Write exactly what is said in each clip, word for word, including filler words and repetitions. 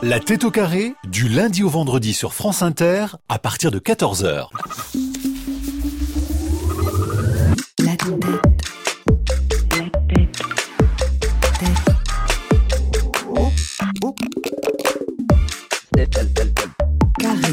La tête au carré, du lundi au vendredi sur France Inter, à partir de quatorze heures. La tête. La tête. Tête. Oh. Oh. Tête, tête, tête, tête. Carré.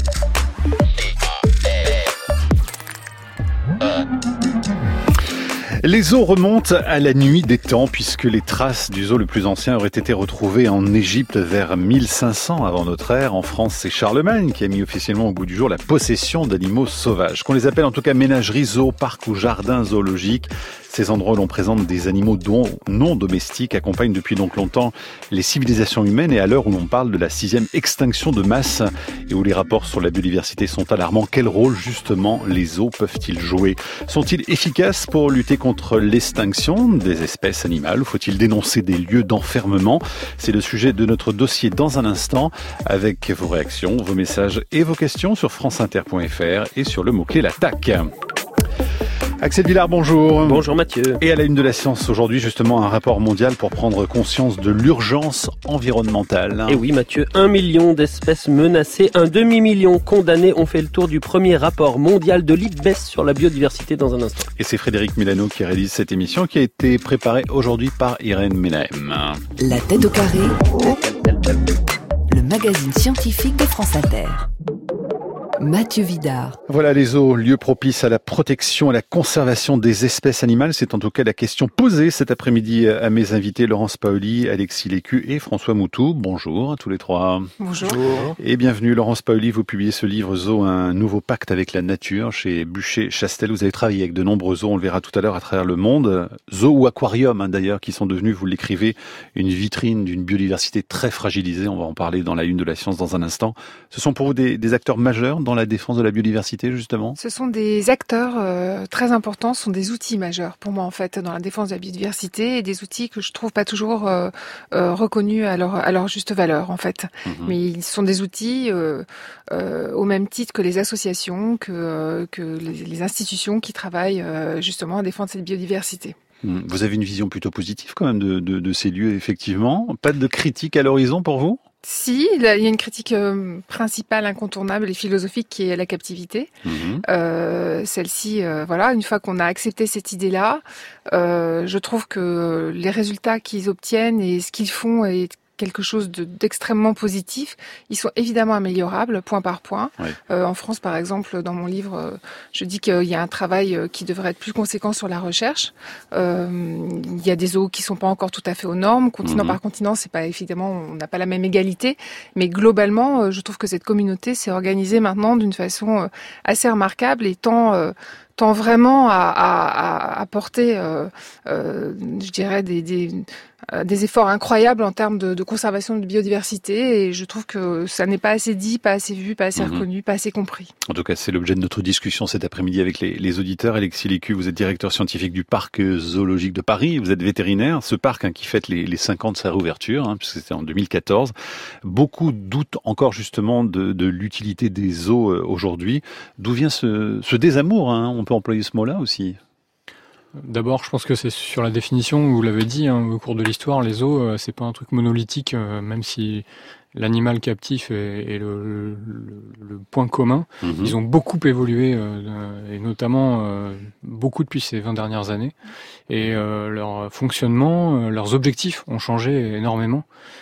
Les zoos remontent à la nuit des temps puisque les traces du zoo le plus ancien auraient été retrouvées en Égypte vers mille cinq cents avant notre ère. En France, c'est Charlemagne qui a mis officiellement au bout du jour la possession d'animaux sauvages. Qu'on les appelle en tout cas ménageries, zoos, parcs ou jardins zoologiques. Ces endroits où l'on présente des animaux non domestiques accompagnent depuis donc longtemps les civilisations humaines, et à l'heure où l'on parle de la sixième extinction de masse et où les rapports sur la biodiversité sont alarmants, quel rôle justement les zoos peuvent-ils jouer? Sont-ils efficaces pour lutter contre l'extinction des espèces animales ou faut-il dénoncer des lieux d'enfermement? C'est le sujet de notre dossier dans un instant, avec vos réactions, vos messages et vos questions sur franceinter point f r et sur le mot-clé l'attaque. Axel Villard, bonjour. Bonjour Mathieu. Et à la une de la science aujourd'hui, justement, un rapport mondial pour prendre conscience de l'urgence environnementale. Et oui Mathieu, un million d'espèces menacées, un demi-million condamnées ont fait le tour du premier rapport mondial de l'I P B E S sur la biodiversité dans un instant. Et c'est Frédéric Mélano qui réalise cette émission qui a été préparée aujourd'hui par Irène Ménahem. La tête au carré, le magazine scientifique de France Inter. Mathieu Vidard. Voilà les zoos, lieu propice à la protection et à la conservation des espèces animales. C'est en tout cas la question posée cet après-midi à mes invités Laurence Paoli, Alexis Lécu et François Moutou. Bonjour à tous les trois. Bonjour. Et bienvenue Laurence Paoli, vous publiez ce livre Zoo, un nouveau pacte avec la nature chez Bucher-Chastel. Vous avez travaillé avec de nombreux zoos, on le verra tout à l'heure à travers le monde. Zoo ou aquarium hein, d'ailleurs, qui sont devenus, vous l'écrivez, une vitrine d'une biodiversité très fragilisée. On va en parler dans la une de la science dans un instant. Ce sont pour vous des, des acteurs majeurs dans la défense de la biodiversité, justement? Ce sont des acteurs euh, très importants, ce sont des outils majeurs pour moi, en fait, dans la défense de la biodiversité, et des outils que je trouve pas toujours euh, euh, reconnus à leur, à leur juste valeur, en fait. Mmh. Mais ils sont des outils euh, euh, au même titre que les associations, que, euh, que les, les institutions qui travaillent euh, justement à défendre cette biodiversité. Vous avez une vision plutôt positive quand même de, de, de ces lieux, effectivement. Pas de critique à l'horizon pour vous? Si, il y a une critique euh, principale, incontournable et philosophique qui est la captivité. Mmh. Euh, celle-ci, euh, voilà, une fois qu'on a accepté cette idée-là, euh, je trouve que les résultats qu'ils obtiennent et ce qu'ils font est quelque chose de, d'extrêmement positif. Ils sont évidemment améliorables, point par point. Oui. Euh, en France, par exemple, dans mon livre, euh, je dis qu'il y a un travail qui devrait être plus conséquent sur la recherche. Euh, il y a des zoos qui sont pas encore tout à fait aux normes. Continent mmh. par continent, c'est pas évidemment, on n'a pas la même égalité. Mais globalement, euh, je trouve que cette communauté s'est organisée maintenant d'une façon euh, assez remarquable et tend euh, tend vraiment à, à, à apporter, euh, euh, je dirais, des, des, euh, des efforts incroyables en termes de, de conservation de biodiversité. Et je trouve que ça n'est pas assez dit, pas assez vu, pas assez mmh. reconnu, pas assez compris. En tout cas, c'est l'objet de notre discussion cet après-midi avec les, les auditeurs. Alexis Lécu, vous êtes directeur scientifique du parc zoologique de Paris. Vous êtes vétérinaire. Ce parc hein, qui fête les, les cinq ans de sa réouverture, hein, puisque c'était en deux mille quatorze. Beaucoup doutent encore justement de, de l'utilité des zoos aujourd'hui. D'où vient ce, ce désamour hein, on peut employer ce mot-là aussi? D'abord, je pense que c'est sur la définition, vous l'avez dit, hein, au cours de l'histoire, les zoos, euh, c'est pas un truc monolithique, euh, même si l'animal captif est, est le, le, le point commun. Mmh. Ils ont beaucoup évolué, euh, et notamment euh, beaucoup depuis ces vingt dernières années. Et euh, leur fonctionnement, euh, leurs objectifs ont changé énormément.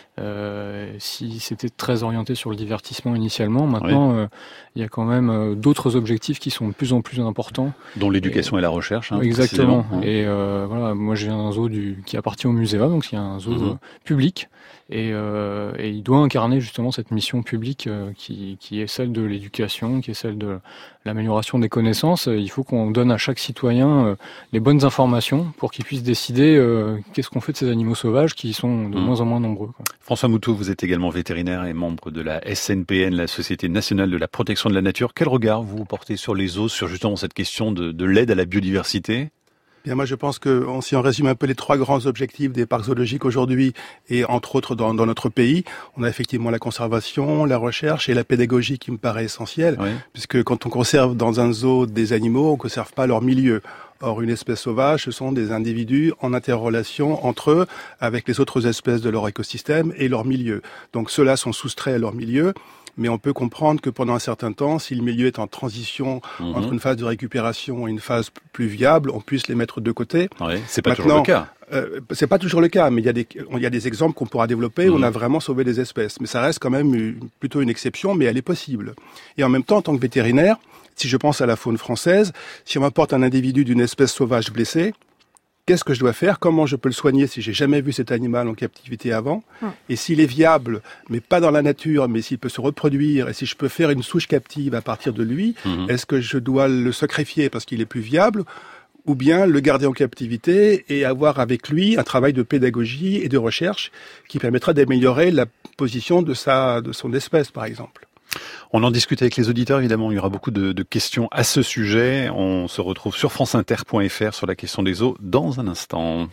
Euh, si c'était très orienté sur le divertissement initialement, maintenant il oui. euh, y a quand même euh, d'autres objectifs qui sont de plus en plus importants, dont l'éducation et, et la recherche. Hein, exactement. Et euh, voilà, moi j'ai un zoo du, qui appartient au Muséa, donc il y a un zoo mmh. public, et, euh, et il doit incarner justement cette mission publique euh, qui, qui est celle de l'éducation, qui est celle de l'amélioration des connaissances. Il faut qu'on donne à chaque citoyen euh, les bonnes informations pour qu'il puisse décider euh, qu'est-ce qu'on fait de ces animaux sauvages qui sont de mmh. moins en moins nombreux, quoi. François Moutou, vous êtes également vétérinaire et membre de la S N P N, la Société nationale de la protection de la nature. Quel regard vous portez sur les zoos, sur justement cette question de, de l'aide à la biodiversité? Bien, moi, je pense que on, si on résume un peu les trois grands objectifs des parcs zoologiques aujourd'hui, et entre autres dans, dans notre pays, on a effectivement la conservation, la recherche et la pédagogie qui me paraît essentielle, oui. puisque quand on conserve dans un zoo des animaux, on ne conserve pas leur milieu. Or, une espèce sauvage, ce sont des individus en interrelation entre eux, avec les autres espèces de leur écosystème et leur milieu. Donc, ceux-là sont soustraits à leur milieu. Mais on peut comprendre que pendant un certain temps, si le milieu est en transition mmh. entre une phase de récupération et une phase plus viable, on puisse les mettre de côté. Oui, c'est pas Maintenant, toujours le cas. Euh, c'est pas toujours le cas, mais il y a des, il y a des exemples qu'on pourra développer mmh. où on a vraiment sauvé des espèces. Mais ça reste quand même une, plutôt une exception, mais elle est possible. Et en même temps, en tant que vétérinaire, si je pense à la faune française, si on m'apporte un individu d'une espèce sauvage blessée, qu'est-ce que je dois faire? Comment je peux le soigner si j'ai jamais vu cet animal en captivité avant? Hum. Et s'il est viable, mais pas dans la nature, mais s'il peut se reproduire, et si je peux faire une souche captive à partir de lui, hum. est-ce que je dois le sacrifier parce qu'il est plus viable? Ou bien le garder en captivité et avoir avec lui un travail de pédagogie et de recherche qui permettra d'améliorer la position de sa, de son espèce, par exemple? On en discute avec les auditeurs, évidemment, il y aura beaucoup de, de questions à ce sujet. On se retrouve sur franceinter point f r sur la question des eaux dans un instant.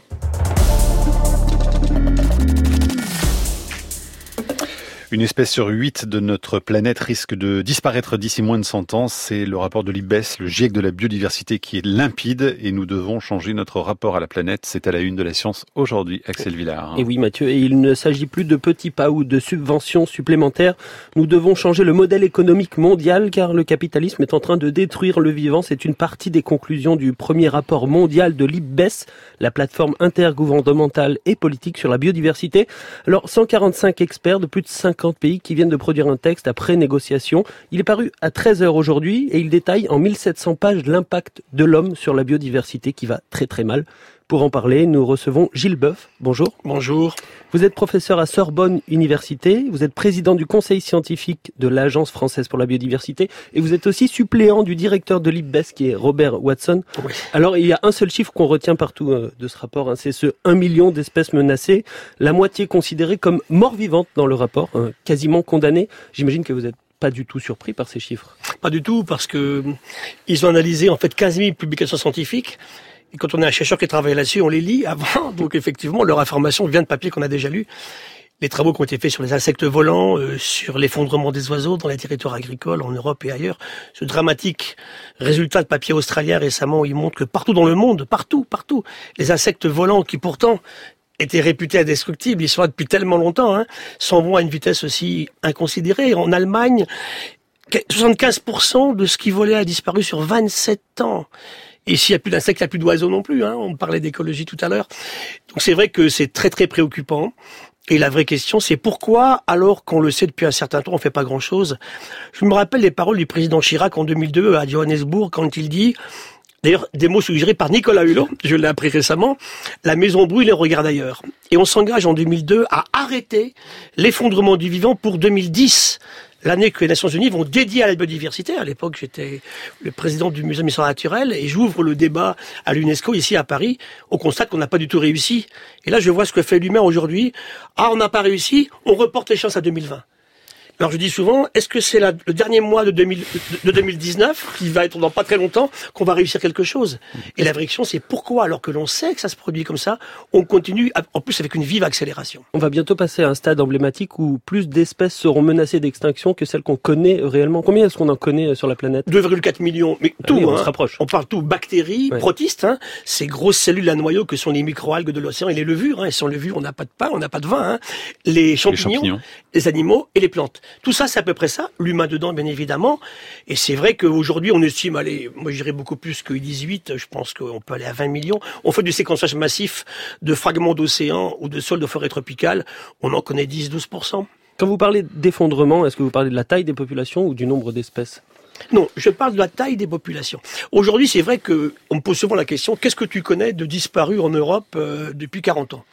Une espèce sur huit de notre planète risque de disparaître d'ici moins de cent ans. C'est le rapport de l'I B E S, le GIEC de la biodiversité, qui est limpide et nous devons changer notre rapport à la planète. C'est à la une de la science aujourd'hui, Axel Villard. Et oui, Mathieu, et il ne s'agit plus de petits pas ou de subventions supplémentaires. Nous devons changer le modèle économique mondial car le capitalisme est en train de détruire le vivant. C'est une partie des conclusions du premier rapport mondial de l'I B E S, la plateforme intergouvernementale et politique sur la biodiversité. Alors, cent quarante-cinq experts de plus de cinquante pays qui viennent de produire un texte après négociation. Il est paru à treize heures aujourd'hui et il détaille en mille sept cents pages l'impact de l'homme sur la biodiversité qui va très très mal. Pour en parler, nous recevons Gilles Boeuf. Bonjour. Bonjour. Vous êtes professeur à Sorbonne Université, vous êtes président du conseil scientifique de l'Agence française pour la biodiversité et vous êtes aussi suppléant du directeur de l'I B E S qui est Robert Watson. Oui. Alors il y a un seul chiffre qu'on retient partout euh, de ce rapport, hein, c'est ce un million d'espèces menacées, la moitié considérée comme mort vivante dans le rapport, hein, quasiment condamnées. J'imagine que vous êtes pas du tout surpris par ces chiffres. Pas du tout, parce que ils ont analysé en fait quinze mille publications scientifiques. Et quand on est un chercheur qui travaille là-dessus, on les lit avant. Donc effectivement, leur information vient de papiers qu'on a déjà lus. Les travaux qui ont été faits sur les insectes volants, euh, sur l'effondrement des oiseaux dans les territoires agricoles en Europe et ailleurs. Ce dramatique résultat de papier australien récemment, il montre que partout dans le monde, partout, partout, les insectes volants qui pourtant étaient réputés indestructibles, ils sont là depuis tellement longtemps, hein, s'en vont à une vitesse aussi inconsidérée. En Allemagne, soixante-quinze pour cent de ce qui volait a disparu sur vingt-sept ans. Et s'il n'y a plus d'insectes, il n'y a plus d'oiseaux non plus, hein. On parlait d'écologie tout à l'heure. Donc c'est vrai que c'est très très préoccupant. Et la vraie question, c'est pourquoi, alors qu'on le sait depuis un certain temps, on ne fait pas grand-chose. Je me rappelle les paroles du président Chirac en deux mille deux à Johannesburg quand il dit, d'ailleurs des mots suggérés par Nicolas Hulot, je l'ai appris récemment, la maison brûle et regarde ailleurs. Et on s'engage en deux mille deux à arrêter l'effondrement du vivant pour deux mille dix. L'année que les Nations Unies vont dédier à la biodiversité. À l'époque, j'étais le président du Musée d'histoire naturelle et j'ouvre le débat à l'UNESCO ici à Paris. On constate qu'on n'a pas du tout réussi. Et là, je vois ce que fait l'humain aujourd'hui. Ah, on n'a pas réussi, on reporte l'échéance à deux mille vingt. Alors je dis souvent, est-ce que c'est la, le dernier mois de, deux mille, de deux mille dix-neuf, qui va être dans pas très longtemps, qu'on va réussir quelque chose? Et la vraie question, c'est pourquoi, alors que l'on sait que ça se produit comme ça, on continue, en plus avec une vive accélération. On va bientôt passer à un stade emblématique où plus d'espèces seront menacées d'extinction que celles qu'on connaît réellement. Combien est-ce qu'on en connaît sur la planète? deux virgule quatre millions, mais tout, ah oui, on hein, se rapproche. On parle tout, bactéries, ouais. Protistes, hein, ces grosses cellules à noyaux que sont les microalgues de l'océan et les levures, hein, et sans levure, on n'a pas de pain, on n'a pas de vin, hein, les champignons, les champignons, les animaux et les plantes. Tout ça, c'est à peu près ça, l'humain dedans, bien évidemment. Et c'est vrai qu'aujourd'hui, on estime, allez, moi je dirais beaucoup plus que dix-huit, je pense qu'on peut aller à vingt millions. On fait du séquençage massif de fragments d'océan ou de sols de forêt tropicales, on en connaît dix à douze pour cent. Quand vous parlez d'effondrement, est-ce que vous parlez de la taille des populations ou du nombre d'espèces? Non, je parle de la taille des populations. Aujourd'hui, c'est vrai que on me pose souvent la question, qu'est-ce que tu connais de disparus en Europe euh, depuis quarante ans?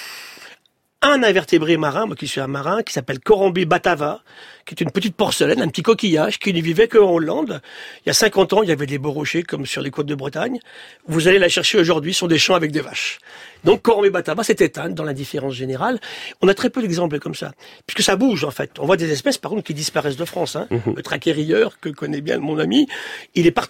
Un invertébré marin, moi qui suis un marin, qui s'appelle Corambé batava, qui est une petite porcelaine, un petit coquillage, qui ne vivait qu'en Hollande. Il y a cinquante ans, il y avait des beaux rochers, comme sur les côtes de Bretagne. Vous allez la chercher aujourd'hui sur des champs avec des vaches. Donc Corambé batava s'est éteinte dans l'indifférence générale. On a très peu d'exemples comme ça, puisque ça bouge en fait. On voit des espèces, par contre, qui disparaissent de France. Hein. Mmh. Le traquet rieur, que connaît bien mon ami, il est parti.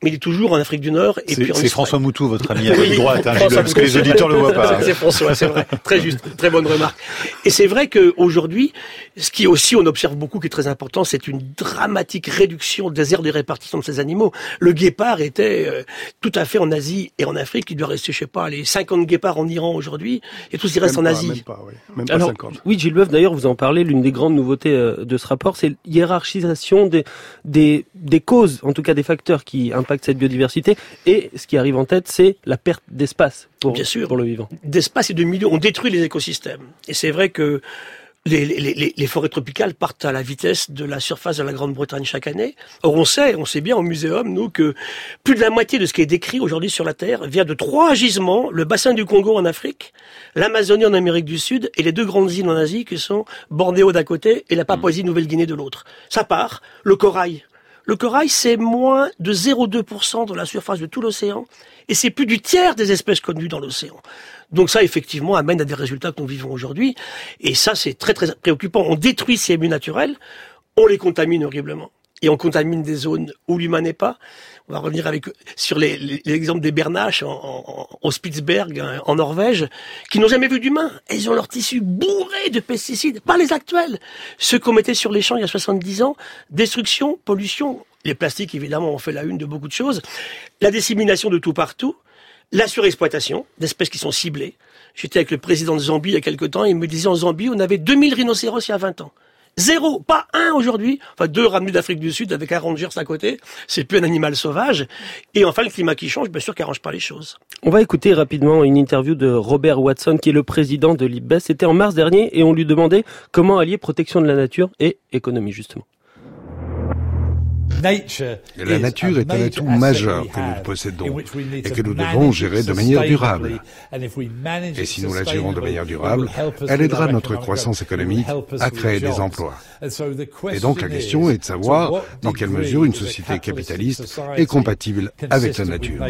mais il est toujours en Afrique du Nord. Et c'est, puis en c'est François Moutou, votre ami à oui, droite, hein, François parce que les auditeurs le voient pas. C'est, c'est François, c'est vrai. Très juste, très bonne remarque. Et c'est vrai qu'aujourd'hui, ce qui aussi on observe beaucoup, qui est très important, c'est une dramatique réduction des aires de répartition de ces animaux. Le guépard était euh, tout à fait en Asie et en Afrique. Il doit rester, je sais pas, les cinquante guépards en Iran aujourd'hui, et tous ils restent même en pas, Asie. Même pas, oui. Même pas Alors, cinquante. oui, Gilles Boeuf, d'ailleurs, vous en parlez, l'une des grandes nouveautés euh, de ce rapport, c'est l'hiérarchisation des, des, des causes, en tout cas des facteurs qui impactent cette biodiversité. Et ce qui arrive en tête, c'est la perte d'espace pour, Bien sûr. pour le vivant. D'espace et de milieu, on détruit les écosystèmes. Et c'est vrai que les, les, les, les forêts tropicales partent à la vitesse de la surface de la Grande-Bretagne chaque année. Or, on sait, on sait bien au muséum, nous, que plus de la moitié de ce qui est décrit aujourd'hui sur la Terre vient de trois gisements, le bassin du Congo en Afrique, l'Amazonie en Amérique du Sud et les deux grandes îles en Asie qui sont Bornéo d'un côté et la Papouasie-Nouvelle-Guinée de l'autre. Ça part, le corail. Le corail, c'est moins de zéro virgule deux pour cent de la surface de tout l'océan, et c'est plus du tiers des espèces connues dans l'océan. Donc ça, effectivement, amène à des résultats que nous vivons aujourd'hui, et ça, c'est très très préoccupant. On détruit ces milieux naturels, on les contamine horriblement, et on contamine des zones où l'humain n'est pas. On va revenir avec sur les, les, l'exemple des bernaches en, en, au Spitzberg, en Norvège, qui n'ont jamais vu d'humains. Ils ont leur tissu bourré de pesticides, pas les actuels. Ceux qu'on mettait sur les champs il y a soixante-dix ans, destruction, pollution. Les plastiques, évidemment, ont fait la une de beaucoup de choses. La dissémination de tout partout. La surexploitation d'espèces qui sont ciblées. J'étais avec le président de Zambie il y a quelque temps, il me disait en Zambie, on avait deux mille rhinocéros il y a vingt ans. Zéro, pas un aujourd'hui. Enfin, deux ramenés d'Afrique du Sud avec un rangers à côté. C'est plus un animal sauvage. Et enfin, le climat qui change, bien sûr, qui arrange pas les choses. On va écouter rapidement une interview de Robert Watson, qui est le président de l'I P B E S. C'était en mars dernier et on lui demandait comment allier protection de la nature et économie, justement. La nature est un atout majeur que nous possédons et que nous devons gérer de manière durable. Et si nous la gérons de manière durable, elle aidera notre croissance économique à créer des emplois. Et donc la question est de savoir dans quelle mesure une société capitaliste est compatible avec la nature.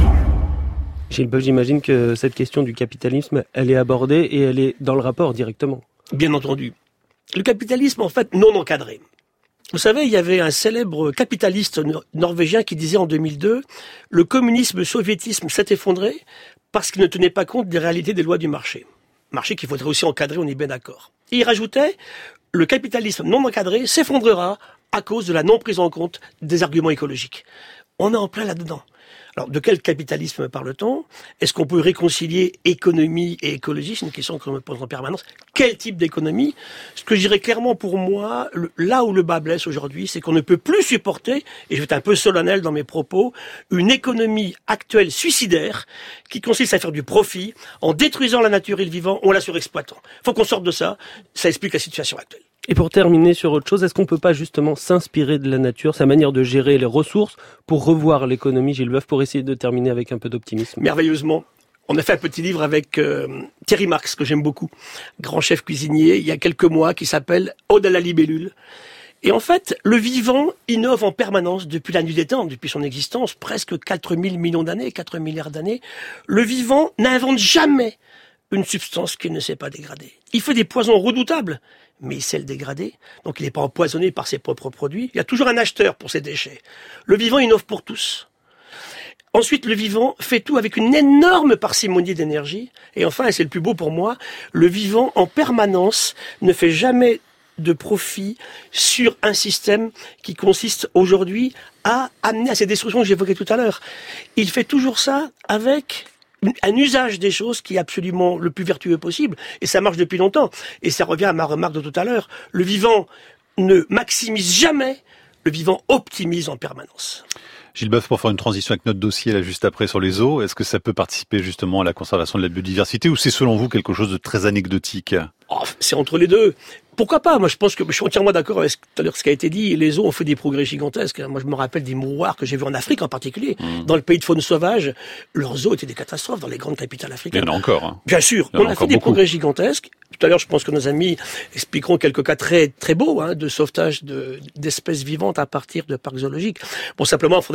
Gilles Boeuf, j'imagine que cette question du capitalisme, elle est abordée et elle est dans le rapport directement. Bien entendu. Le capitalisme, en fait, non encadré. Vous savez, il y avait un célèbre capitaliste norvégien qui disait en deux mille deux « Le communisme, le soviétisme s'est effondré parce qu'il ne tenait pas compte des réalités des lois du marché. » Marché qu'il faudrait aussi encadrer, on est bien d'accord. Et il rajoutait « Le capitalisme non encadré s'effondrera à cause de la non prise en compte des arguments écologiques. » On est en plein là-dedans. Alors, de quel capitalisme parle-t-on? Est-ce qu'on peut réconcilier économie et écologie? C'est une question qu'on me pose en permanence. Quel type d'économie? Ce que je dirais clairement pour moi, le, là où le bas blesse aujourd'hui, c'est qu'on ne peut plus supporter, et je vais être un peu solennel dans mes propos, une économie actuelle suicidaire qui consiste à faire du profit en détruisant la nature et le vivant, en la surexploitant. Il faut qu'on sorte de ça. Ça explique la situation actuelle. Et pour terminer sur autre chose, est-ce qu'on peut pas justement s'inspirer de la nature, sa manière de gérer les ressources, pour revoir l'économie, Gilles Boeuf, pour essayer de terminer avec un peu d'optimisme? Merveilleusement. On a fait un petit livre avec euh, Thierry Marx, que j'aime beaucoup, grand chef cuisinier, il y a quelques mois, qui s'appelle « Ode à la libellule ». Et en fait, le vivant innove en permanence depuis la nuit des temps, depuis son existence, presque quatre mille millions d'années, quatre milliards d'années. Le vivant n'invente jamais une substance qu'il ne sait pas dégrader. Il fait des poisons redoutables, mais il sait le dégrader, donc il n'est pas empoisonné par ses propres produits. Il y a toujours un acheteur pour ses déchets. Le vivant innove pour tous. Ensuite, le vivant fait tout avec une énorme parcimonie d'énergie. Et enfin, et c'est le plus beau pour moi, le vivant en permanence ne fait jamais de profit sur un système qui consiste aujourd'hui à amener à ces destructions que j'évoquais tout à l'heure. Il fait toujours ça avec un usage des choses qui est absolument le plus vertueux possible. Et ça marche depuis longtemps. Et ça revient à ma remarque de tout à l'heure. Le vivant ne maximise jamais, le vivant optimise en permanence. Gilles Boeuf, pour faire une transition avec notre dossier là juste après sur les eaux, est-ce que ça peut participer justement à la conservation de la biodiversité ou c'est selon vous quelque chose de très anecdotique? Oh, c'est entre les deux. Pourquoi pas? Moi, je pense que je suis entièrement d'accord avec tout à l'heure ce qui a été dit. Les eaux ont fait des progrès gigantesques. Moi, je me rappelle des mouroirs que j'ai vus en Afrique en particulier. Mmh. Dans le pays de faune sauvage, leurs eaux étaient des catastrophes dans les grandes capitales africaines. Il y en a encore. Hein. Bien sûr. On a fait des beaucoup. progrès gigantesques. Tout à l'heure, je pense que nos amis expliqueront quelques cas très très beaux hein, de sauvetage de, d'espèces vivantes à partir de parcs zoologiques. Bon, simplement, il faudrait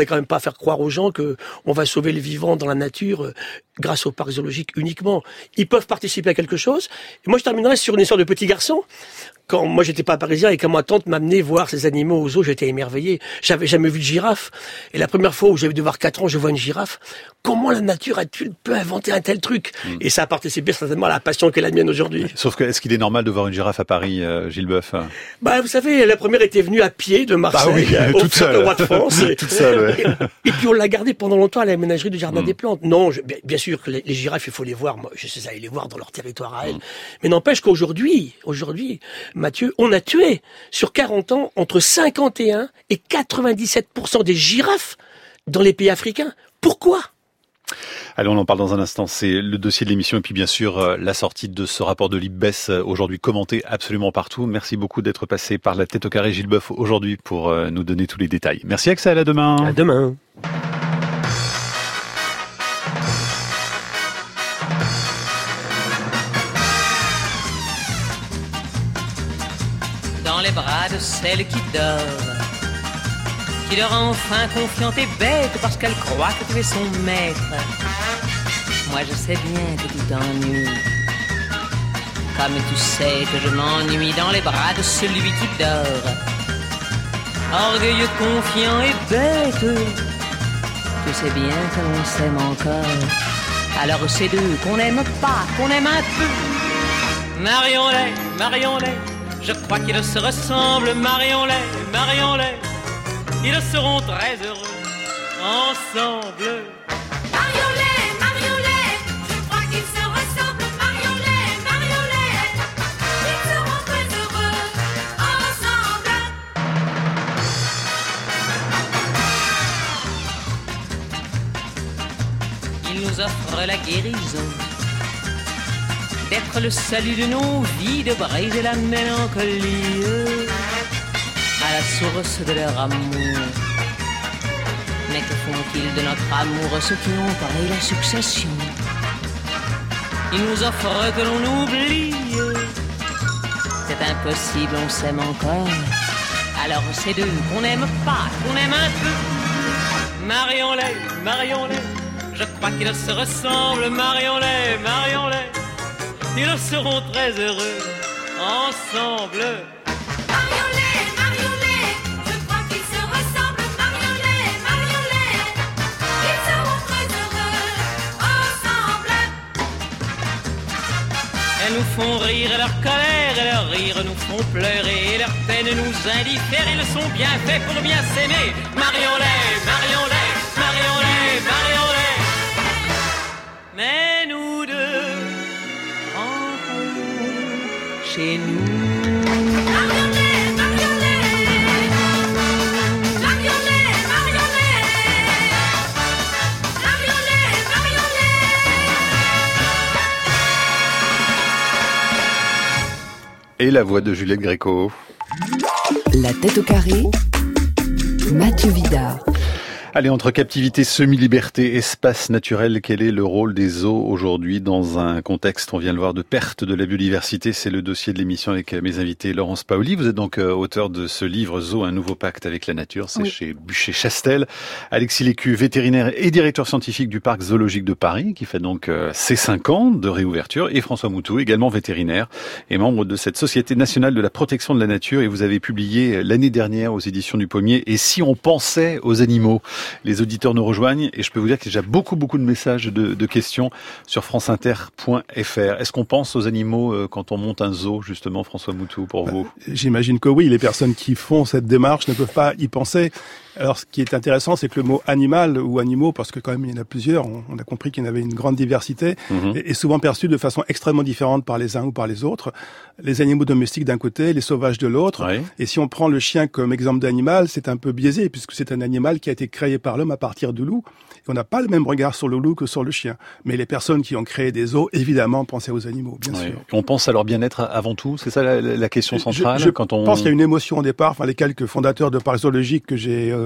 quand même pas faire croire aux gens que on va sauver le vivant dans la nature euh, grâce au parc zoologique uniquement. Ils peuvent participer à quelque chose. Et moi, je terminerai sur une histoire de petit garçon. Quand moi j'étais pas parisien et quand ma tante m'amenait voir ces animaux aux zoos, j'étais émerveillé. J'avais jamais vu de girafe. Et la première fois où j'avais dû avoir quatre ans, je vois une girafe. Comment la nature a-t-il pu inventer un tel truc? mmh. Et ça a participé certainement à la passion qu'est la mienne aujourd'hui. Sauf que, est-ce qu'il est normal de voir une girafe à Paris, euh, Gilles Boeuf? Bah, vous savez, la première était venue à pied de Marseille, bah oui, au toute seule. Roi de France. Et, toute seule, ouais. et, et puis on l'a gardée pendant longtemps à la ménagerie du Jardin mmh. des Plantes. Non, je, bien, bien sûr que les, les girafes, il faut les voir. Moi, je sais aller les voir dans leur territoire à elles. Mmh. Mais n'empêche qu'aujourd'hui, aujourd'hui, Mathieu, on a tué sur quarante ans entre cinquante et un et quatre-vingt-dix-sept pour cent des girafes dans les pays africains. Pourquoi? Allez, on en parle dans un instant. C'est le dossier de l'émission et puis bien sûr la sortie de ce rapport de l'I B E S aujourd'hui commenté absolument partout. Merci beaucoup d'être passé par la tête au carré, Gilles Boeuf, aujourd'hui pour nous donner tous les détails. Merci Axel, à demain. À demain. Dans les bras de celle qui dort, qui dort enfin confiante et bête parce qu'elle croit que tu es son maître. Moi je sais bien que tu t'ennuies, comme tu sais que je m'ennuie dans les bras de celui qui dort. Orgueilleux, confiant et bête, tu sais bien que l'on s'aime encore. Alors c'est deux qu'on n'aime pas, qu'on aime un peu. Marions-les, marions-les, je crois qu'ils se ressemblent. Marions-les, marions-les, ils seront très heureux ensemble. Marions-les, marions-les, je crois qu'ils se ressemblent. Marions-les, marions-les, ils seront très heureux ensemble. Ils nous offrent la guérison d'être le salut de nos vies, de briser la mélancolie à la source de leur amour. Mais que font-ils de notre amour, ceux qui ont pareil la succession? Ils nous offrent que l'on oublie. C'est impossible, on s'aime encore. Alors c'est d'eux qu'on n'aime pas, qu'on aime un peu. Marions-les, marions-les, je crois qu'ils se ressemblent. Marions-les, marions-les, ils seront très heureux ensemble. Marions-les, marions-les, je crois qu'ils se ressemblent. Marions-les, marions-les, ils seront très heureux ensemble. Elles nous font rire et leur colère et leur rire nous font pleurer et leur peine nous indiffère. Ils sont bien faits pour bien s'aimer. Marions-les, marions-les, marions-les, marions-les. Mais nous deux, chez nous. Marions-les, marions-les, marions-les, marions-les, marions-les, marions-les. Et la voix de Juliette Gréco. La tête au carré, Mathieu Vidard. Allez, entre captivité, semi-liberté, espace naturel, quel est le rôle des zoos aujourd'hui dans un contexte, on vient de le voir, de perte de la biodiversité? C'est le dossier de l'émission avec mes invités. Laurence Paoli, vous êtes donc euh, auteur de ce livre Zoo, un nouveau pacte avec la nature, c'est oui. chez Buchet-Chastel. Alexis Lécu, vétérinaire et directeur scientifique du parc zoologique de Paris, qui fait donc euh, ses cinq ans de réouverture, et François Moutou, également vétérinaire et membre de cette Société nationale de la protection de la nature, et vous avez publié l'année dernière aux éditions du Pommier « Et si on pensait aux animaux ?» Les auditeurs nous rejoignent et je peux vous dire qu'il y a déjà beaucoup, beaucoup de messages, de, de questions sur franceinter point f r. Est-ce qu'on pense aux animaux quand on monte un zoo, justement, François Moutou, pour bah, vous? J'imagine que oui, les personnes qui font cette démarche ne peuvent pas y penser. Alors, ce qui est intéressant, c'est que le mot animal ou animaux, parce que quand même il y en a plusieurs, on, on a compris qu'il y en avait une grande diversité, mmh. est, est souvent perçu de façon extrêmement différente par les uns ou par les autres. Les animaux domestiques d'un côté, les sauvages de l'autre. Oui. Et si on prend le chien comme exemple d'animal, c'est un peu biaisé, puisque c'est un animal qui a été créé par l'homme à partir du loup. Et on n'a pas le même regard sur le loup que sur le chien. Mais les personnes qui ont créé des zoos, évidemment, pensaient aux animaux, bien oui. sûr. On pense à leur bien-être avant tout, c'est ça la, la question centrale? Je, je quand on... pense qu'il y a une émotion au départ. Enfin, les quelques fondateurs de parcs zoologiques que j'ai euh,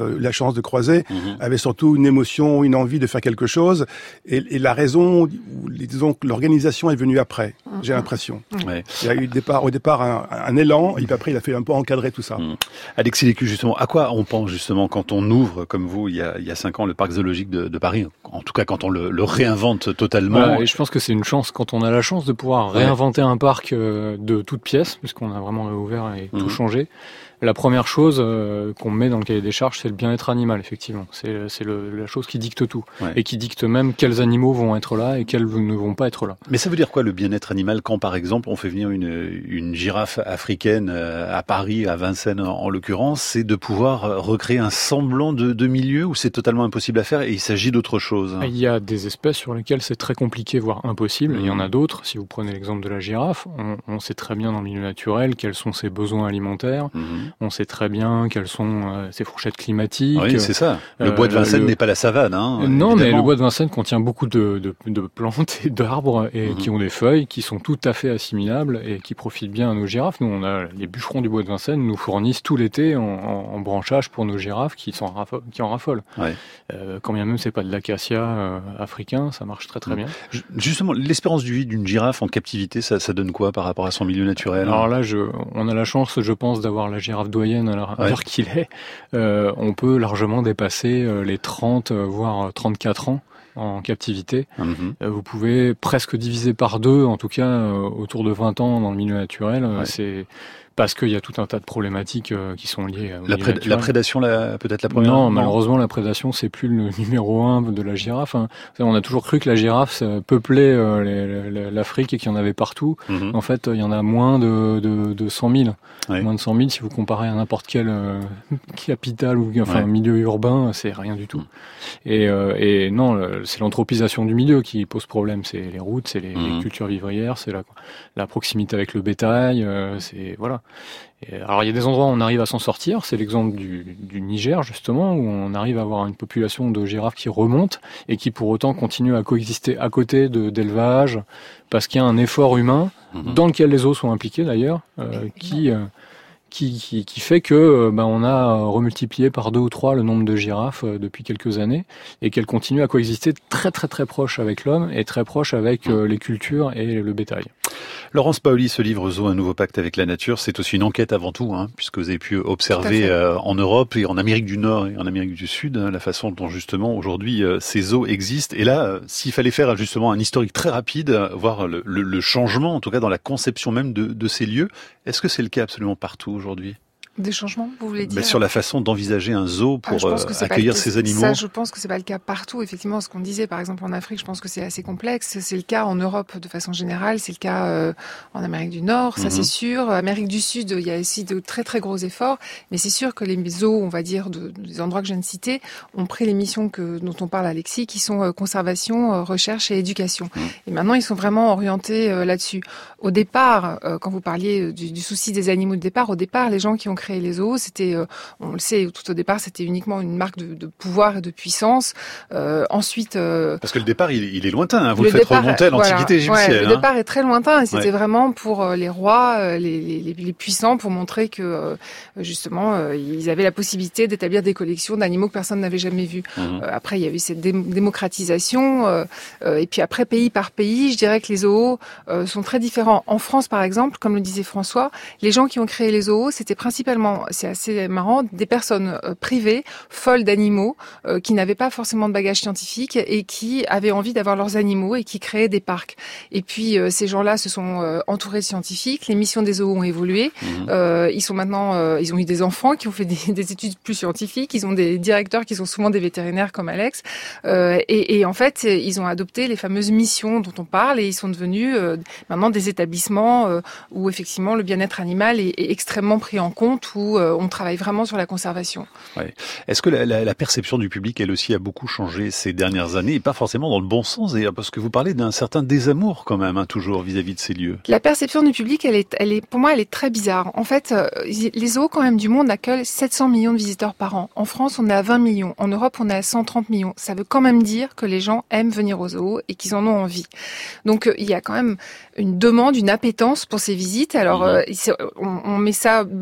euh, la chance de croiser, mmh. avaient surtout une émotion, une envie de faire quelque chose. Et, et la raison, disons que l'organisation est venue après, mmh. j'ai l'impression. Mmh. Ouais. Il y a eu départ, au départ un, un élan, et puis après il a fait un peu encadrer tout ça. Mmh. Alexis Lécu, justement, à quoi on pense justement quand on ouvre, comme vous, il y a, il y a cinq ans, le parc zoologique de, de Paris, en tout cas quand on le, le réinvente totalement. Voilà, et je pense que c'est une chance, quand on a la chance de pouvoir réinventer ouais. un parc euh, de toutes pièces, puisqu'on a vraiment réouvert et mmh. tout changé. La première chose euh, qu'on met dans le cahier des charges, c'est le bien-être animal, effectivement. C'est, c'est le, la chose qui dicte tout. Ouais. Et qui dicte même quels animaux vont être là et quels ne vont pas être là. Mais ça veut dire quoi, le bien-être animal, quand, par exemple, on fait venir une, une girafe africaine à Paris, à Vincennes en, en l'occurrence, c'est de pouvoir recréer un semblant de, de milieu où c'est totalement impossible à faire et il s'agit d'autre chose? Il y a des espèces sur lesquelles c'est très compliqué, voire impossible. Mmh. Il y en a d'autres. Si vous prenez l'exemple de la girafe, on, on sait très bien dans le milieu naturel quels sont ses besoins alimentaires. Mmh. On sait très bien quelles sont euh, ses fourchettes climatiques. Oui, c'est ça. Le euh, bois de Vincennes le... n'est pas la savane. Hein, non, évidemment. Mais le bois de Vincennes contient beaucoup de, de, de plantes et d'arbres et mmh. qui ont des feuilles qui sont tout à fait assimilables et qui profitent bien à nos girafes. Nous, on a les bûcherons du bois de Vincennes nous fournissent tout l'été en, en, en branchage pour nos girafes qui, sont raffo- qui en raffolent. Ouais. Euh, quand bien même c'est pas de l'acacia euh, africain, ça marche très très mmh. bien. Justement, l'espérance de vie d'une girafe en captivité, ça, ça donne quoi par rapport à son milieu naturel? Alors là, je, on a la chance, je pense, d'avoir la girafe doyenne à l'heure ouais. qu'il est. Euh, on peut largement dépasser euh, les trente, euh, voire trente-quatre ans en captivité. Mmh. Euh, vous pouvez presque diviser par deux, en tout cas euh, autour de vingt ans dans le milieu naturel. Euh, ouais. C'est parce qu'il y a tout un tas de problématiques euh, qui sont liées au la, pré- la prédation, la, peut-être la première. Non, non, malheureusement, la prédation, c'est plus le numéro un de la girafe. Hein. On a toujours cru que la girafe ça peuplait euh, les, les, l'Afrique et qu'il y en avait partout. Mm-hmm. En fait, il y en a moins de, de, de cent mille. Ouais. Moins de cent mille, si vous comparez à n'importe quelle euh, capitale ou enfin ouais. milieu urbain, c'est rien du tout. Mm. Et, euh, et non, c'est l'anthropisation du milieu qui pose problème. C'est les routes, c'est les, mm. les cultures vivrières, c'est la, la proximité avec le bétail, euh, c'est voilà. Et alors il y a des endroits où on arrive à s'en sortir, c'est l'exemple du, du Niger justement, où on arrive à avoir une population de girafes qui remonte et qui pour autant continue à coexister à côté de, d'élevage, parce qu'il y a un effort humain, mmh. dans lequel les zoos sont impliqués d'ailleurs, euh, qui, euh, qui, qui, qui fait que euh, ben, on a remultiplié par deux ou trois le nombre de girafes euh, depuis quelques années, et qu'elles continuent à coexister très très très proche avec l'homme et très proche avec euh, les cultures et le bétail. Laurence Paoli, ce livre Zoo, un nouveau pacte avec la nature, c'est aussi une enquête avant tout, hein, puisque vous avez pu observer euh, en Europe et en Amérique du Nord et en Amérique du Sud hein, la façon dont justement aujourd'hui euh, ces zoos existent. Et là, euh, s'il fallait faire justement un historique très rapide, euh, voir le, le, le changement, en tout cas dans la conception même de, de ces lieux, est-ce que c'est le cas absolument partout aujourd'hui ? Des changements, vous voulez dire? Mais sur la façon d'envisager un zoo pour ah, euh, accueillir ces animaux. Ça, je pense que c'est pas le cas partout. Effectivement, ce qu'on disait, par exemple, en Afrique, je pense que c'est assez complexe. C'est le cas en Europe de façon générale. C'est le cas euh, en Amérique du Nord, ça mm-hmm. c'est sûr. Amérique du Sud, il y a aussi de très très gros efforts. Mais c'est sûr que les zoos, on va dire, de, des endroits que je viens de citer, ont pris les missions que, dont on parle, Alexis, qui sont euh, conservation, euh, recherche et éducation. Mm. Et maintenant, ils sont vraiment orientés euh, là-dessus. Au départ, euh, quand vous parliez du, du souci des animaux de départ, au départ, les gens qui ont créé les zoos, c'était on le sait, tout au départ, c'était uniquement une marque de, de pouvoir et de puissance. Euh, ensuite, euh, parce que le départ, il, il est lointain. Hein, vous le, le faites départ, remonter à l'Antiquité voilà, égyptienne. Ouais, le hein. départ est très lointain et c'était ouais. vraiment pour les rois, les, les, les puissants, pour montrer que justement, ils avaient la possibilité d'établir des collections d'animaux que personne n'avait jamais vus. Mmh. Euh, après, il y a eu cette dé- démocratisation. Euh, euh, et puis après, pays par pays, je dirais que les zoos euh, sont très différents. En France, par exemple, comme le disait François, les gens qui ont créé les zoos, c'était principalement c'est assez marrant, des personnes euh, privées, folles d'animaux, euh, qui n'avaient pas forcément de bagage scientifique et qui avaient envie d'avoir leurs animaux et qui créaient des parcs. Et puis euh, ces gens-là se sont euh, entourés de scientifiques, les missions des zoos ont évolué, mmh. euh, ils sont maintenant, euh, ils ont eu des enfants qui ont fait des, des études plus scientifiques, ils ont des directeurs qui sont souvent des vétérinaires comme Alex, euh, et, et en fait ils ont adopté les fameuses missions dont on parle et ils sont devenus euh, maintenant des établissements euh, où effectivement le bien-être animal est, est extrêmement pris en compte, où euh, on travaille vraiment sur la conservation. Ouais. Est-ce que la, la, la perception du public, elle aussi, a beaucoup changé ces dernières années, et pas forcément dans le bon sens, d'ailleurs, parce que vous parlez d'un certain désamour quand même, hein, toujours vis-à-vis de ces lieux. La perception du public, elle est, elle est, pour moi, elle est très bizarre. En fait, euh, les zoos quand même du monde accueillent sept cents millions de visiteurs par an. En France, on est à vingt millions. En Europe, on est à cent trente millions. Ça veut quand même dire que les gens aiment venir aux zoos et qu'ils en ont envie. Donc, euh, il y a quand même une demande, une appétence pour ces visites. Alors, mmh. euh, on, on met ça basiquement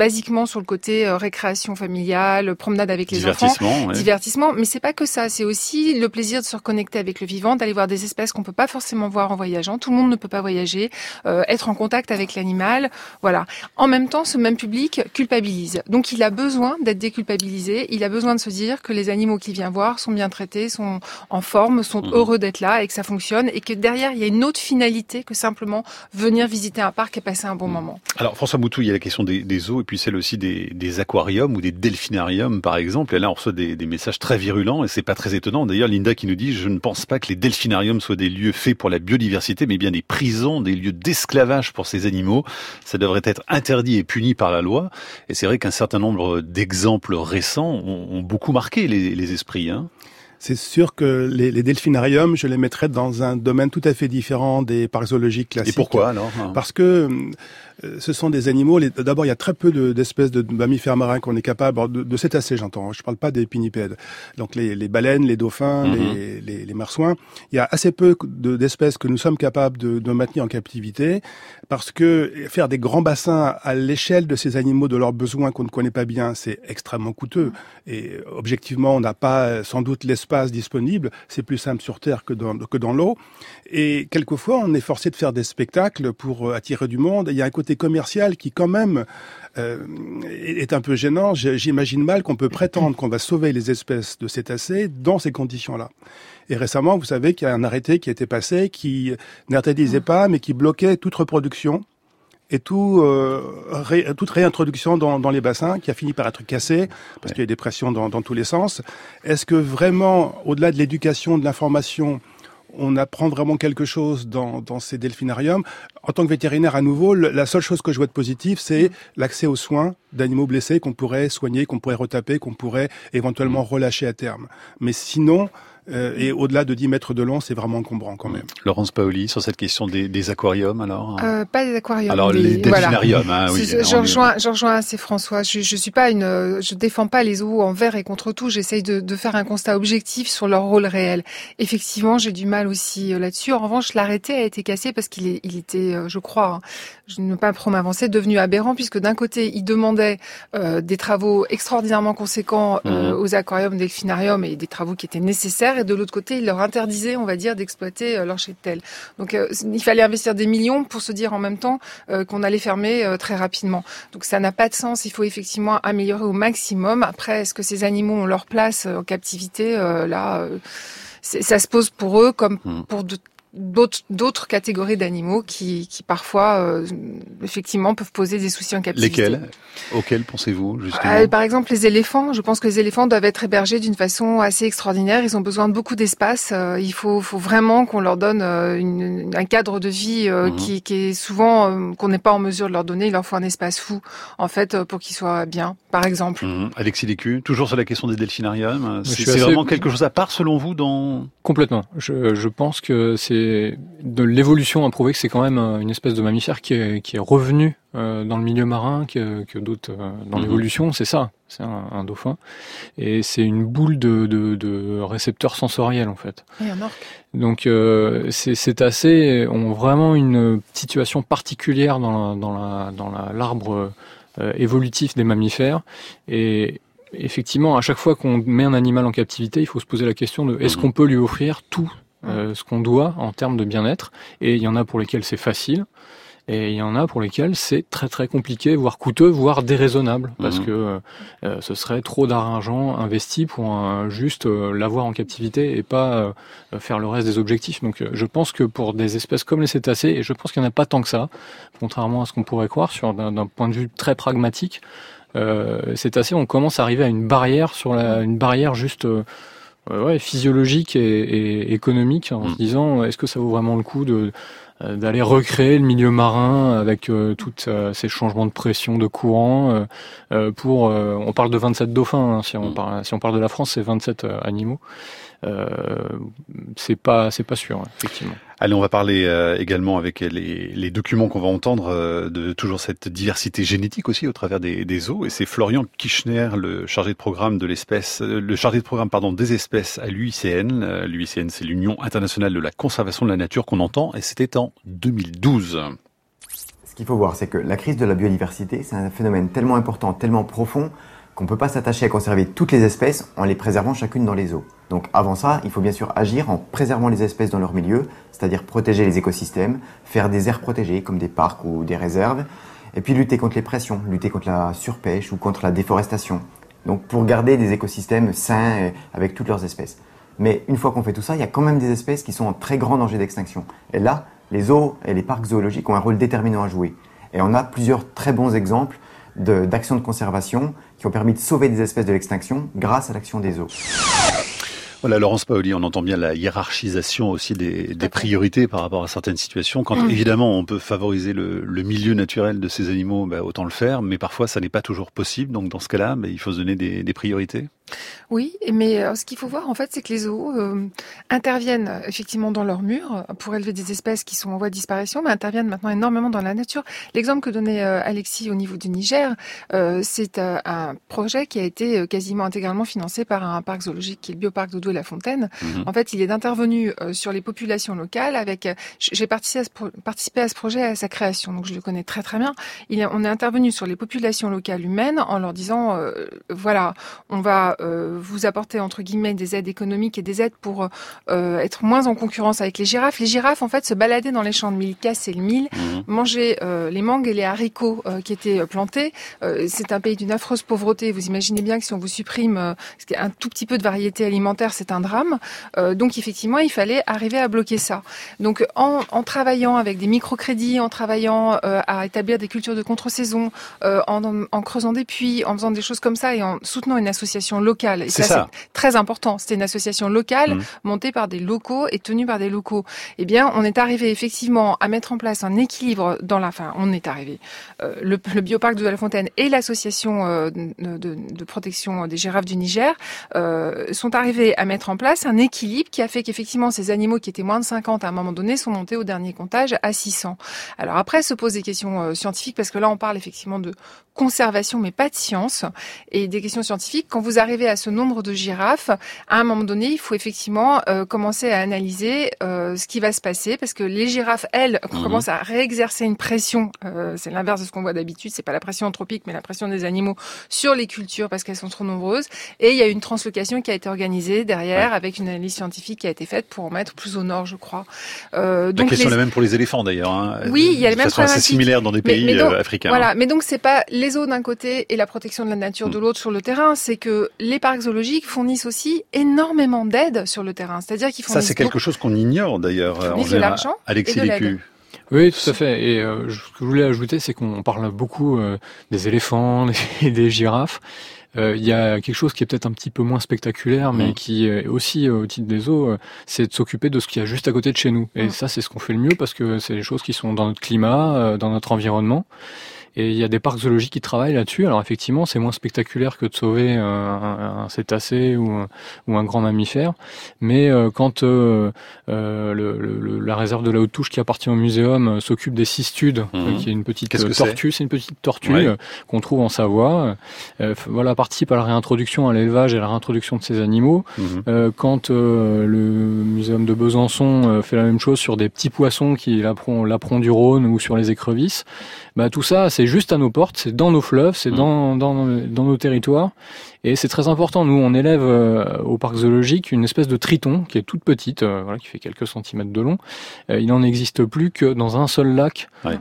sur le côté euh, récréation familiale, promenade avec les enfants, ouais. divertissement. Mais c'est pas que ça. C'est aussi le plaisir de se reconnecter avec le vivant, d'aller voir des espèces qu'on peut pas forcément voir en voyageant. Tout le monde ne peut pas voyager, euh, être en contact avec l'animal. Voilà. En même temps, ce même public culpabilise. Donc, il a besoin d'être déculpabilisé. Il a besoin de se dire que les animaux qu'il vient voir sont bien traités, sont en forme, sont mmh. heureux d'être là et que ça fonctionne et que derrière, il y a une autre finalité que simplement venir visiter un parc et passer un bon mmh. moment. Alors, François Moutou, il y a la question des, des zoos et puis celle aussi des, des aquariums ou des delphinariums, par exemple. Et là, on reçoit des, des messages très virulents et c'est pas très étonnant. D'ailleurs, Linda qui nous dit « Je ne pense pas que les delphinariums soient des lieux faits pour la biodiversité, mais bien des prisons, des lieux d'esclavage pour ces animaux. Ça devrait être interdit et puni par la loi. » Et c'est vrai qu'un certain nombre d'exemples récents ont, ont beaucoup marqué les, les esprits, hein. C'est sûr que les, les delphinariums, je les mettrais dans un domaine tout à fait différent des parcs zoologiques classiques. Et pourquoi alors ? Parce que euh, ce sont des animaux. Les, d'abord, il y a très peu de, d'espèces de mammifères marins qu'on est capable de, de cétacés, j'entends. Je ne parle pas des pinnipèdes. Donc les, les baleines, les dauphins, mm-hmm. les, les, les marsouins. Il y a assez peu de, d'espèces que nous sommes capables de, de maintenir en captivité, parce que faire des grands bassins à l'échelle de ces animaux, de leurs besoins qu'on ne connaît pas bien, c'est extrêmement coûteux. Et objectivement, on n'a pas sans doute l'espace disponible, c'est plus simple sur Terre que dans, que dans l'eau. Et quelquefois, on est forcé de faire des spectacles pour attirer du monde. Il y a un côté commercial qui, quand même, euh, est un peu gênant. J'imagine mal qu'on peut prétendre qu'on va sauver les espèces de cétacés dans ces conditions-là. Et récemment, vous savez qu'il y a un arrêté qui a été passé qui n'interdisait pas, mais qui bloquait toute reproduction et tout, euh, ré, toute réintroduction dans, dans les bassins, qui a fini par être cassé, parce ouais. qu'il y a des pressions dans, dans tous les sens. Est-ce que vraiment, au-delà de l'éducation, de l'information, on apprend vraiment quelque chose dans, dans ces delphinariums ? En tant que vétérinaire, à nouveau, le, la seule chose que je vois de positif, c'est l'accès aux soins d'animaux blessés qu'on pourrait soigner, qu'on pourrait retaper, qu'on pourrait éventuellement relâcher à terme. Mais sinon... Euh, et au-delà de dix mètres de long, c'est vraiment encombrant quand même. Laurence Paoli, sur cette question des, des aquariums, alors euh, Pas des aquariums. Alors, les delphinariums, voilà. hein, oui. Je, je, rejoins, je rejoins assez François. Je, je suis pas une, je défends pas les zoos envers et contre tout. J'essaye de, de faire un constat objectif sur leur rôle réel. Effectivement, j'ai du mal aussi là-dessus. En revanche, l'arrêté a été cassé parce qu'il est, il était, je crois, hein, je ne veux pas trop m'avancer, devenu aberrant, puisque d'un côté, il demandait euh, des travaux extraordinairement conséquents euh, mmh. aux aquariums, delphinariums, et des travaux qui étaient nécessaires. Et de l'autre côté, il leur interdisait, on va dire, d'exploiter euh, leur cheptel. Donc, euh, il fallait investir des millions pour se dire en même temps euh, qu'on allait fermer euh, très rapidement. Donc, ça n'a pas de sens. Il faut effectivement améliorer au maximum. Après, est-ce que ces animaux ont leur place euh, en captivité ? euh, Là, euh, ça se pose pour eux comme mmh. pour de d'autres d'autres catégories d'animaux qui qui parfois euh, effectivement peuvent poser des soucis en captivité. Lesquels ? Auxquels pensez-vous justement ? euh, Par exemple, les éléphants. Je pense que les éléphants doivent être hébergés d'une façon assez extraordinaire. Ils ont besoin de beaucoup d'espace. Euh, il faut faut vraiment qu'on leur donne euh, une, un cadre de vie euh, mmh. qui qui est souvent euh, qu'on n'est pas en mesure de leur donner. Il leur faut un espace fou en fait euh, pour qu'ils soient bien. Par exemple. Mmh. Alexis Lécu, toujours sur la question des delphinariums. C'est, c'est assez... vraiment quelque chose à part selon vous dans Complètement. Je je pense que c'est de l'évolution a prouvé que c'est quand même une espèce de mammifère qui est, qui est revenu euh, dans le milieu marin que, que d'autres euh, dans mmh. l'évolution. C'est ça, c'est un, un dauphin. Et c'est une boule de, de, de récepteurs sensoriels en fait. Et un orque. Donc euh, c'est, c'est assez, ont vraiment une situation particulière dans la, dans la, dans la, l'arbre euh, évolutif des mammifères. Et effectivement, à chaque fois qu'on met un animal en captivité, il faut se poser la question de est-ce qu'on peut lui offrir tout euh, ce qu'on doit en termes de bien-être. Et il y en a pour lesquels c'est facile, et il y en a pour lesquels c'est très très compliqué, voire coûteux, voire déraisonnable, parce mmh. que euh, ce serait trop d'argent investi pour un, juste euh, l'avoir en captivité et pas euh, faire le reste des objectifs. Donc euh, je pense que pour des espèces comme les cétacés, et je pense qu'il n'y en a pas tant que ça, contrairement à ce qu'on pourrait croire, sur d'un, d'un point de vue très pragmatique, euh, cétacés, on commence à arriver à une barrière sur la, une barrière juste euh, ouais, physiologique et, et économique, en mmh. se disant est-ce que ça vaut vraiment le coup de d'aller recréer le milieu marin avec euh, tous euh, ces changements de pression, de courant, euh, pour euh, on parle de vingt-sept dauphins, hein, si on parle si on parle de la France, c'est vingt-sept euh, animaux. Euh, c'est pas c'est pas sûr, effectivement. Allez, on va parler euh, également avec les, les documents qu'on va entendre euh, de toujours cette diversité génétique aussi au travers des, des zoos. Et c'est Florian Kichner, le chargé de programme de l'espèce, euh, le chargé de programme pardon des espèces à l'U I C N. Euh, L'U I C N, c'est l'Union internationale de la conservation de la nature qu'on entend, et c'était en deux mille douze. Ce qu'il faut voir, c'est que la crise de la biodiversité, c'est un phénomène tellement important, tellement profond, qu'on ne peut pas s'attacher à conserver toutes les espèces en les préservant chacune dans les zoos. Donc avant ça, il faut bien sûr agir en préservant les espèces dans leur milieu, c'est-à-dire protéger les écosystèmes, faire des aires protégées comme des parcs ou des réserves, et puis lutter contre les pressions, lutter contre la surpêche ou contre la déforestation. Donc pour garder des écosystèmes sains avec toutes leurs espèces. Mais une fois qu'on fait tout ça, il y a quand même des espèces qui sont en très grand danger d'extinction. Et là, les zoos et les parcs zoologiques ont un rôle déterminant à jouer. Et on a plusieurs très bons exemples de, d'actions de conservation qui ont permis de sauver des espèces de l'extinction grâce à l'action des zoos. Voilà, Laurence Paoli, on entend bien la hiérarchisation aussi des, des priorités par rapport à certaines situations. Quand mmh. évidemment on peut favoriser le, le milieu naturel de ces animaux, bah, autant le faire, mais parfois ça n'est pas toujours possible. Donc dans ce cas-là, bah, il faut se donner des, des priorités. Oui, mais euh, ce qu'il faut voir en fait, c'est que les zoos euh, interviennent euh, effectivement dans leurs murs pour élever des espèces qui sont en voie de disparition, mais interviennent maintenant énormément dans la nature. L'exemple que donnait euh, Alexis au niveau du Niger, euh, c'est euh, un projet qui a été euh, quasiment intégralement financé par un parc zoologique qui est le bioparc d'Odo-la-Fontaine. Mmh. En fait, il est intervenu euh, sur les populations locales avec. Euh, j'ai participé à, ce pro- participé à ce projet à sa création, donc je le connais très très bien. Il est, on est intervenu sur les populations locales humaines en leur disant euh, voilà, on va Euh, vous apporter entre guillemets des aides économiques et des aides pour euh, être moins en concurrence avec les girafes. Les girafes en fait se baladaient dans les champs de mil, cassaient le mil, mmh. mangeaient euh, les mangues et les haricots euh, qui étaient plantés. Euh, c'est un pays d'une affreuse pauvreté. Vous imaginez bien que si on vous supprime euh, un tout petit peu de variété alimentaire, c'est un drame. Euh, donc effectivement, il fallait arriver à bloquer ça. Donc en, en travaillant avec des microcrédits, en travaillant euh, à établir des cultures de contre-saison, euh, en, en creusant des puits, en faisant des choses comme ça et en soutenant une association locale. Et c'est ça, ça. C'est très important. C'était une association locale mmh. montée par des locaux et tenue par des locaux. Eh bien, on est arrivé effectivement à mettre en place un équilibre dans la. Enfin, on est arrivé. Euh, le, le bioparc de la Fontaine et l'association euh, de, de, de protection des girafes du Niger euh, sont arrivés à mettre en place un équilibre qui a fait qu'effectivement ces animaux qui étaient moins de cinquante à un moment donné sont montés au dernier comptage à six cents. Alors après, se posent des questions euh, scientifiques parce que là, on parle effectivement de conservation, mais pas de science, et des questions scientifiques. Quand vous arrivez à ce nombre de girafes, à un moment donné, il faut effectivement euh, commencer à analyser euh, ce qui va se passer, parce que les girafes, elles, mmh. commencent à réexercer une pression. Euh, c'est l'inverse de ce qu'on voit d'habitude. C'est pas la pression anthropique, mais la pression des animaux sur les cultures, parce qu'elles sont trop nombreuses. Et il y a une translocation qui a été organisée derrière, ouais. avec une analyse scientifique qui a été faite pour en mettre plus au nord, je crois. Euh, donc la question les... est la même pour les éléphants, d'ailleurs. Hein. Oui, il y a les mêmes problématiques. De façon assez similaire dans des pays mais, mais donc, euh, africains. Voilà, mais donc c'est pas les zoos d'un côté et la protection de la nature mmh. de l'autre sur le terrain, c'est que les parcs zoologiques fournissent aussi énormément d'aide sur le terrain. C'est-à-dire qu'ils fournissent... Ça, c'est quelque chose qu'on ignore d'ailleurs. Ils fournissent de l'argent Alexis et de l'aide. Oui, tout à fait. Et euh, ce que je voulais ajouter, c'est qu'on parle beaucoup euh, des éléphants et des girafes. Euh, il y a quelque chose qui est peut-être un petit peu moins spectaculaire, mais mmh. qui est aussi euh, au titre des zoos, euh, c'est de s'occuper de ce qu'il y a juste à côté de chez nous. Et mmh. ça, c'est ce qu'on fait le mieux parce que c'est des choses qui sont dans notre climat, euh, dans notre environnement. Et il y a des parcs zoologiques qui travaillent là-dessus. Alors effectivement, c'est moins spectaculaire que de sauver un, un, un cétacé ou un, ou un grand mammifère. Mais euh, quand euh, euh, le, le, la réserve de la Haute-Touche qui appartient au muséum euh, s'occupe des cistudes, mmh. euh, qui est une petite euh, tortue, c'est, c'est une petite tortue ouais. euh, qu'on trouve en Savoie. Euh, voilà, participe à la réintroduction, à l'élevage et à la réintroduction de ces animaux. Mmh. Euh, quand euh, le muséum de Besançon euh, fait la même chose sur des petits poissons qui l'appront, l'appront du Rhône ou sur les écrevisses, bah tout ça, c'est juste à nos portes, c'est dans nos fleuves, c'est mmh. dans, dans, dans nos territoires. Et c'est très important. Nous, on élève euh, au parc zoologique une espèce de triton qui est toute petite, euh, voilà, qui fait quelques centimètres de long. Euh, il n'en existe plus que dans un seul lac, ouais.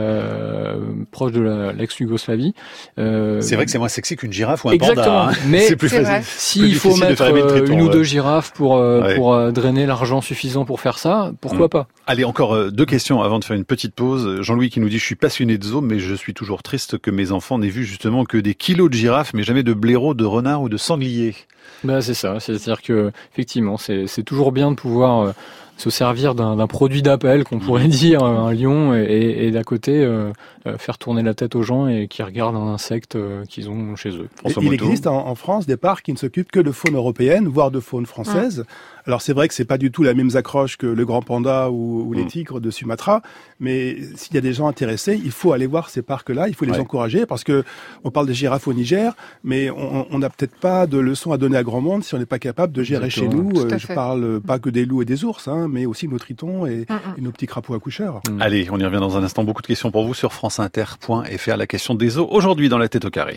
euh, proche de la, l'ex-Yougoslavie. Euh, c'est vrai que c'est moins sexy qu'une girafe ou un exactement, panda. Hein. Mais c'est plus c'est facile. S'il faut mettre euh, une ouais. ou deux girafes pour euh, ouais. pour euh, drainer l'argent suffisant pour faire ça, pourquoi mmh. pas? Allez, encore euh, deux questions avant de faire une petite pause. Jean-Louis qui nous dit: je suis passionné de zoo, mais je suis toujours triste que mes enfants n'aient vu justement que des kilos de girafes, mais jamais de blaireaux, de renards ou de sangliers. Bah c'est ça, c'est-à-dire que effectivement, c'est, c'est toujours bien de pouvoir euh, se servir d'un, d'un produit d'appel, qu'on pourrait dire euh, un lion, et, et, et d'à côté euh, euh, faire tourner la tête aux gens et qui regardent un insecte euh, qu'ils ont chez eux. Et, il existe en, en France des parcs qui ne s'occupent que de faune européenne, voire de faune française. Ouais. Alors c'est vrai que c'est pas du tout la même accroche que le grand panda ou, ou les tigres de Sumatra, mais s'il y a des gens intéressés, il faut aller voir ces parcs-là, il faut les ouais. encourager, parce que on parle des girafes au Niger, mais on n'a peut-être pas de leçons à donner à grand monde si on n'est pas capable de gérer Exactement. Chez nous. Euh, je parle pas que des loups et des ours, hein. dauphins, mais aussi nos tritons et, et nos petits crapauds accoucheurs. Mmh. Allez, on y revient dans un instant. Beaucoup de questions pour vous sur franceinter point f r. La question des eaux aujourd'hui dans la tête au carré.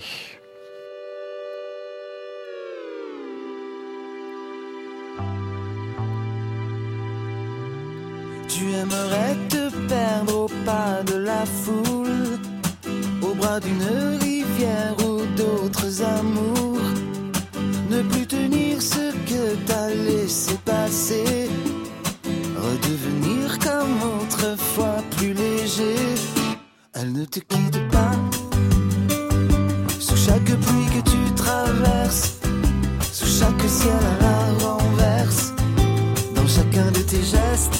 Tu aimerais te perdre au pas de la foule, au bras d'une rivière ou d'autres amours, ne plus tenir ce que t'as laissé passer, redevenir comme autrefois plus léger. Elle ne te quitte pas, sous chaque pluie que tu traverses, sous chaque ciel à la renverse, dans chacun de tes gestes.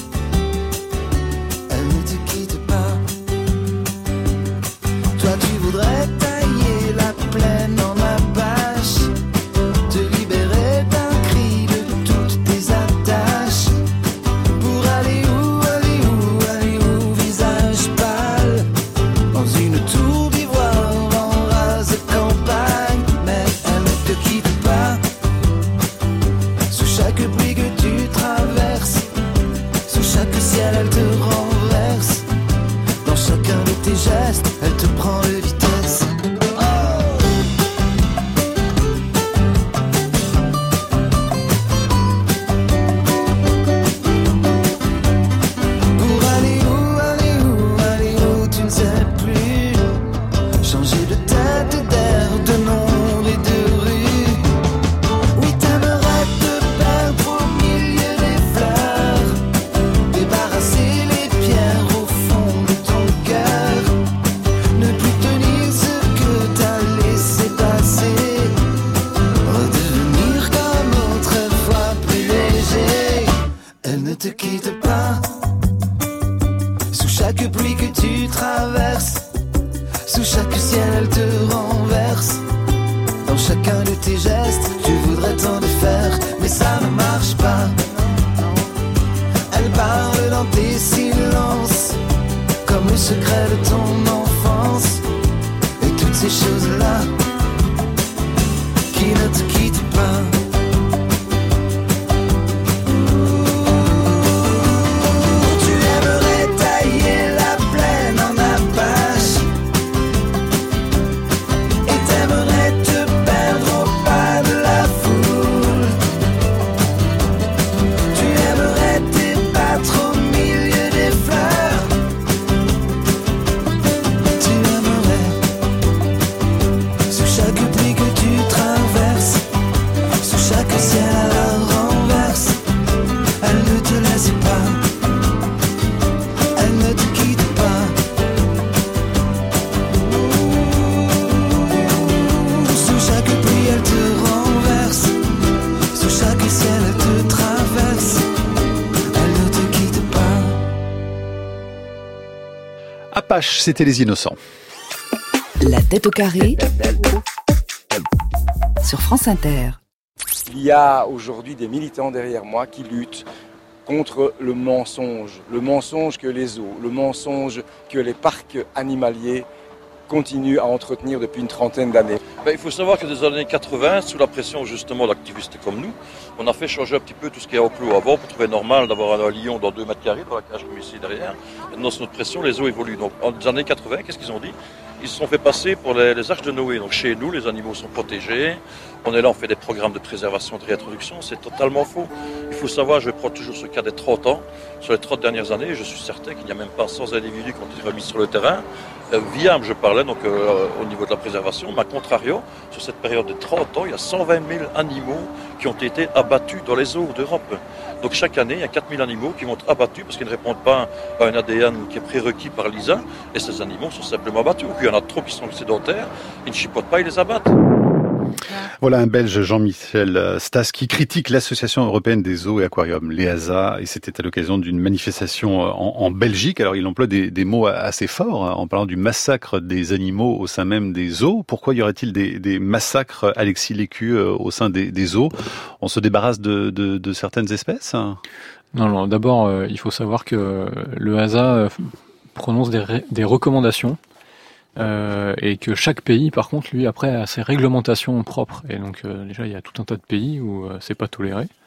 Tu voudrais tailler la plaine en apache, te libérer d'un cri de toutes tes attaches, pour aller où, aller où, aller où, visage pâle, dans une tour d'ivoire en rase campagne. Mais elle ne te quitte pas, sous chaque pluie que tu traverses, sous chaque ciel elle te renverse, dans chacun de tes gestes elle te prend de vitesse. Pour aller où, aller où, aller où, tu ne sais plus. Changer de tête, d'air, de nom et de rue. Oui, t'aimerais te perdre au milieu des fleurs, débarrasser les pierres au fond de ton cœur, ne plus tenir ce que t'as laissé passer, redevenir comme autrefois plus léger. Elle ne te quitte pas, sous chaque pluie que tu traverses, sous chaque ciel elle te renverse, dans chacun de tes gestes tu voudrais t'en défaire, mais ça ne marche pas. Elle parle dans tes silences, comme le secret de ton enfance, et toutes ces choses-là qui ne te quittent pas. Tu aimerais tailler la plaine en apache, et t'aimerais te perdre au pas de la foule. Tu aimerais t'ébattre au milieu des fleurs. Tu aimerais, sous chaque pluie que tu traverses, sous chaque ciel à la renverse, elle ne te laisse pas, elle ne te quitte pas. Sous chaque pluie elle te renverse, sous chaque ciel elle te traverse, elle ne te quitte pas. Apache, c'était les innocents. La tête au carré sur France Inter. Il y a aujourd'hui des militants derrière moi qui luttent contre le mensonge. Le mensonge que les zoos, le mensonge que les parcs animaliers continuent à entretenir depuis une trentaine d'années. Ben, il faut savoir que des années quatre-vingts, sous la pression justement d'activistes comme nous, on a fait changer un petit peu tout ce qui est enclos. Avant, on trouvait normal d'avoir un lion dans deux mètres carrés, dans la cage comme ici derrière. Maintenant, sous notre pression, les zoos évoluent. Donc, en des années quatre-vingts, qu'est-ce qu'ils ont dit? Ils se sont fait passer pour les, les arches de Noé. Donc, chez nous, les animaux sont protégés. On est là, on fait des programmes de préservation, de réintroduction. C'est totalement faux. Il faut savoir, je prends toujours ce cas des trente ans. Sur les trente dernières années, je suis certain qu'il n'y a même pas cent individus qui ont été remis sur le terrain. Euh, viable, je parlais, donc euh, au niveau de la préservation. Mais à contrario, sur cette période de trente ans, il y a cent vingt mille animaux qui ont été abattus dans les zoos d'Europe. Donc chaque année, il y a quatre mille animaux qui vont être abattus parce qu'ils ne répondent pas à un A D N qui est prérequis par l'I S A. Et ces animaux sont simplement abattus. Ou il y en a trop qui sont sédentaires, ils ne chipotent pas, ils les abattent. Voilà un Belge, Jean-Michel Stas, qui critique l'Association européenne des zoos et aquariums, l'E A S A, et c'était à l'occasion d'une manifestation en, en Belgique. Alors il emploie des, des mots assez forts hein, en parlant du massacre des animaux au sein même des zoos. Pourquoi y aurait-il des, des massacres, Alexis Lécu, euh, au sein des, des zoos? On se débarrasse de, de, de certaines espèces? Non, non. D'abord, euh, il faut savoir que le E A S A euh, prononce des, ré- des recommandations. Euh, et que chaque pays, par contre, lui, après, a ses réglementations propres. Et donc, euh, déjà, il y a tout un tas de pays où euh, c'est pas toléré.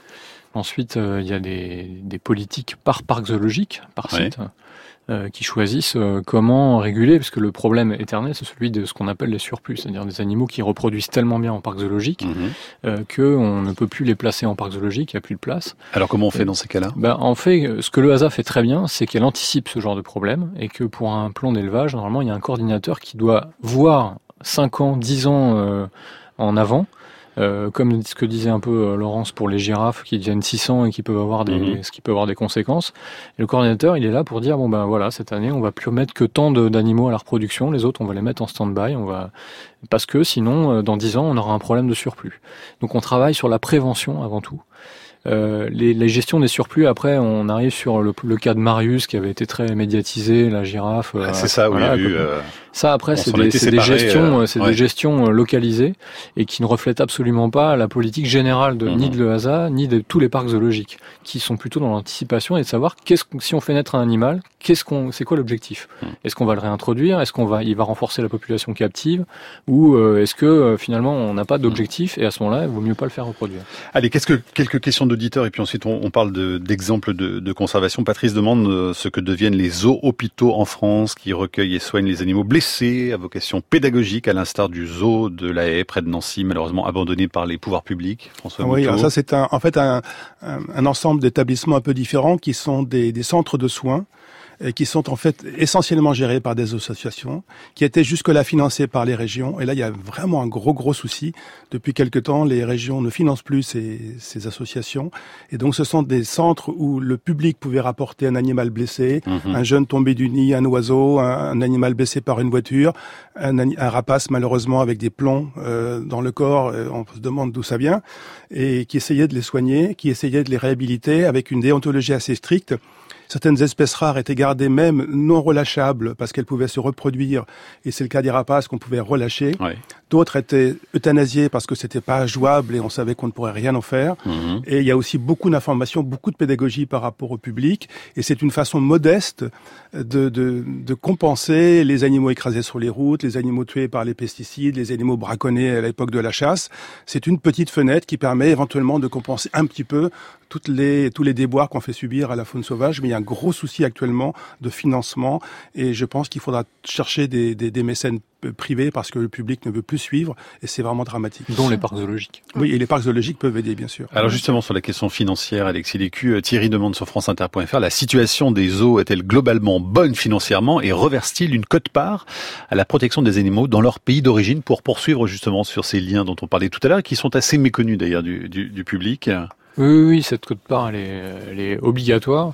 Ensuite, il euh, y a des, des politiques par parc zoologique, par site, ouais. euh, qui choisissent euh, comment réguler, parce que le problème éternel, c'est celui de ce qu'on appelle les surplus, c'est-à-dire des animaux qui reproduisent tellement bien en parc zoologique mmh. euh, qu'on ne peut plus les placer en parc zoologique, il n'y a plus de place. Alors comment on fait dans ces cas-là ? Ben, en fait, ce que l'E A S A fait très bien, c'est qu'elle anticipe ce genre de problème, et que pour un plan d'élevage, normalement, il y a un coordinateur qui doit voir cinq ans, dix ans euh, en avant. Euh, comme ce que disait un peu euh, Laurence pour les girafes qui deviennent six cents et qui peuvent avoir des, mmh. ce qui peut avoir des conséquences. Et le coordinateur, il est là pour dire bon ben voilà, cette année, on va plus mettre que tant de, d'animaux à la reproduction, les autres, on va les mettre en stand-by, on va parce que sinon, euh, dans dix ans, on aura un problème de surplus. Donc, on travaille sur la prévention avant tout. Euh, les, les gestions des surplus, après, on arrive sur le, le cas de Marius qui avait été très médiatisé, la girafe. Ah, c'est ça, voilà, oui, il y a eu, euh, ça, après, c'est des, c'est des gestions, euh, c'est ouais. des gestions localisées et qui ne reflètent absolument pas la politique générale de, mmh. ni de l'E A S A, ni de tous les parcs zoologiques, qui sont plutôt dans l'anticipation et de savoir qu'est-ce si on fait naître un animal, qu'est-ce qu'on, c'est quoi l'objectif ? mmh. Est-ce qu'on va le réintroduire ? Est-ce qu'on va, il va renforcer la population captive ? Ou euh, est-ce que euh, finalement on n'a pas d'objectif et à ce moment-là, il vaut mieux pas le faire reproduire ? Allez, qu'est-ce que quelques questions d'auditeurs et puis ensuite on, on parle de, d'exemples de, de conservation. Patrice demande euh, ce que deviennent les zoos-hôpitaux en France qui recueillent et soignent les animaux blessés à vocation pédagogique, à l'instar du zoo de La Haye près de Nancy, malheureusement abandonné par les pouvoirs publics. François Oui, alors ça c'est un, en fait un, un, un ensemble d'établissements un peu différents qui sont des, des centres de soins qui sont en fait essentiellement gérés par des associations, qui étaient jusque-là financées par les régions. Et là, il y a vraiment un gros, gros souci. Depuis quelque temps, les régions ne financent plus ces, ces associations. Et donc, ce sont des centres où le public pouvait rapporter un animal blessé, mmh. un jeune tombé du nid, un oiseau, un, un animal blessé par une voiture, un, un rapace malheureusement avec des plombs euh, dans le corps. Euh, on se demande d'où ça vient. Et qui essayait de les soigner, qui essayait de les réhabiliter avec une déontologie assez stricte. Certaines espèces rares étaient gardées même non relâchables parce qu'elles pouvaient se reproduire. Et c'est le cas des rapaces qu'on pouvait relâcher. Ouais. D'autres étaient euthanasiées parce que c'était pas jouable et on savait qu'on ne pourrait rien en faire. Mmh. Et il y a aussi beaucoup d'informations, beaucoup de pédagogie par rapport au public. Et c'est une façon modeste de, de, de compenser les animaux écrasés sur les routes, les animaux tués par les pesticides, les animaux braconnés à l'époque de la chasse. C'est une petite fenêtre qui permet éventuellement de compenser un petit peu toutes les, tous les déboires qu'on fait subir à la faune sauvage. Mais il y a un gros souci actuellement de financement et je pense qu'il faudra chercher des, des, des mécènes privés parce que le public ne veut plus suivre et c'est vraiment dramatique. Dont les parcs zoologiques. Oui, et les parcs zoologiques peuvent aider, bien sûr. Alors justement, sur la question financière, Alexis Lécu, Thierry demande sur franceinter point f r, la situation des zoos est-elle globalement bonne financièrement et reverse-t-il une quote-part à la protection des animaux dans leur pays d'origine pour poursuivre justement sur ces liens dont on parlait tout à l'heure et qui sont assez méconnus d'ailleurs du, du, du public? Oui, oui, oui, cette quote-part, elle est, elle est obligatoire.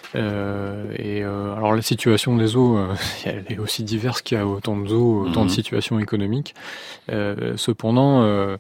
Euh, et euh, alors la situation des zoos, euh, elle est aussi diverse qu'il y a autant de zoos, autant mmh. de situations économiques. Euh, cependant, euh,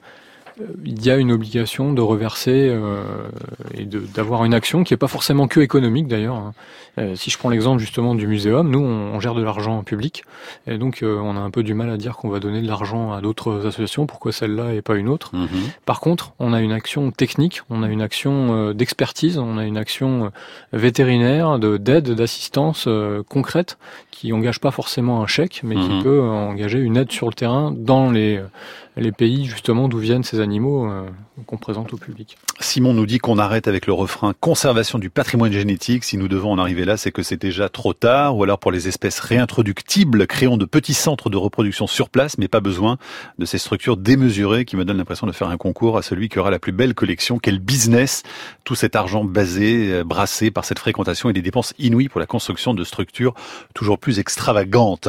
il y a une obligation de reverser euh, et de, d'avoir une action qui n'est pas forcément que économique d'ailleurs. Hein. Euh, si je prends l'exemple justement du muséum, nous on, on gère de l'argent public et donc euh, on a un peu du mal à dire qu'on va donner de l'argent à d'autres associations, pourquoi celle-là et pas une autre. Mmh. Par contre, on a une action technique, on a une action euh, d'expertise, on a une action euh, vétérinaire, de, d'aide, d'assistance euh, concrète qui engage pas forcément un chèque, mais mmh. qui peut engager une aide sur le terrain dans les, les pays justement d'où viennent ces animaux euh, qu'on présente au public. Simon nous dit qu'on arrête avec le refrain « conservation du patrimoine génétique ». Si nous devons en arriver là, c'est que c'est déjà trop tard. Ou alors pour les espèces réintroductibles, créons de petits centres de reproduction sur place, mais pas besoin de ces structures démesurées qui me donnent l'impression de faire un concours à celui qui aura la plus belle collection. Quel business! Tout cet argent basé, brassé par cette fréquentation et des dépenses inouïes pour la construction de structures toujours plus extravagantes.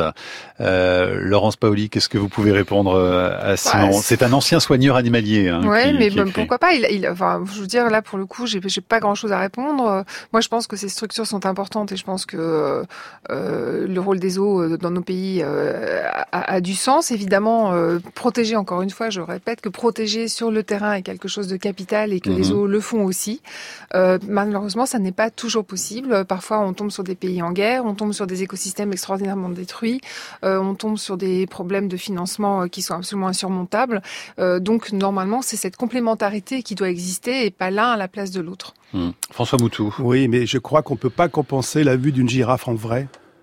Euh, Laurence Paoli, qu'est-ce que vous pouvez répondre à Simon? Bah, c'est un ancien soigneur animalier. Hein, ouais, qui, mais qui bon, pourquoi pas? Il, il, enfin, je veux dire, là, pour le coup, j'ai, j'ai pas grand-chose à répondre. Moi, je pense que ces structures sont importantes et je pense que euh, le rôle des zoos dans nos pays euh, a, a du sens. Évidemment, euh, protéger, encore une fois, je répète, que protéger sur le terrain est quelque chose de capital et que mmh. les zoos le font aussi. Euh, malheureusement, ça n'est pas toujours possible. Parfois, on tombe sur des pays en guerre, on tombe sur des écosystèmes extraordinairement détruits, euh, on tombe sur des problèmes de financement qui sont absolument insurmontables. Euh, donc, normalement, c'est cette complémentarité qui doit exister et pas l'un à la place de l'autre. Mmh. François Moutou. Oui, mais je crois qu'on peut pas compenser la vue d'une girafe en vrai.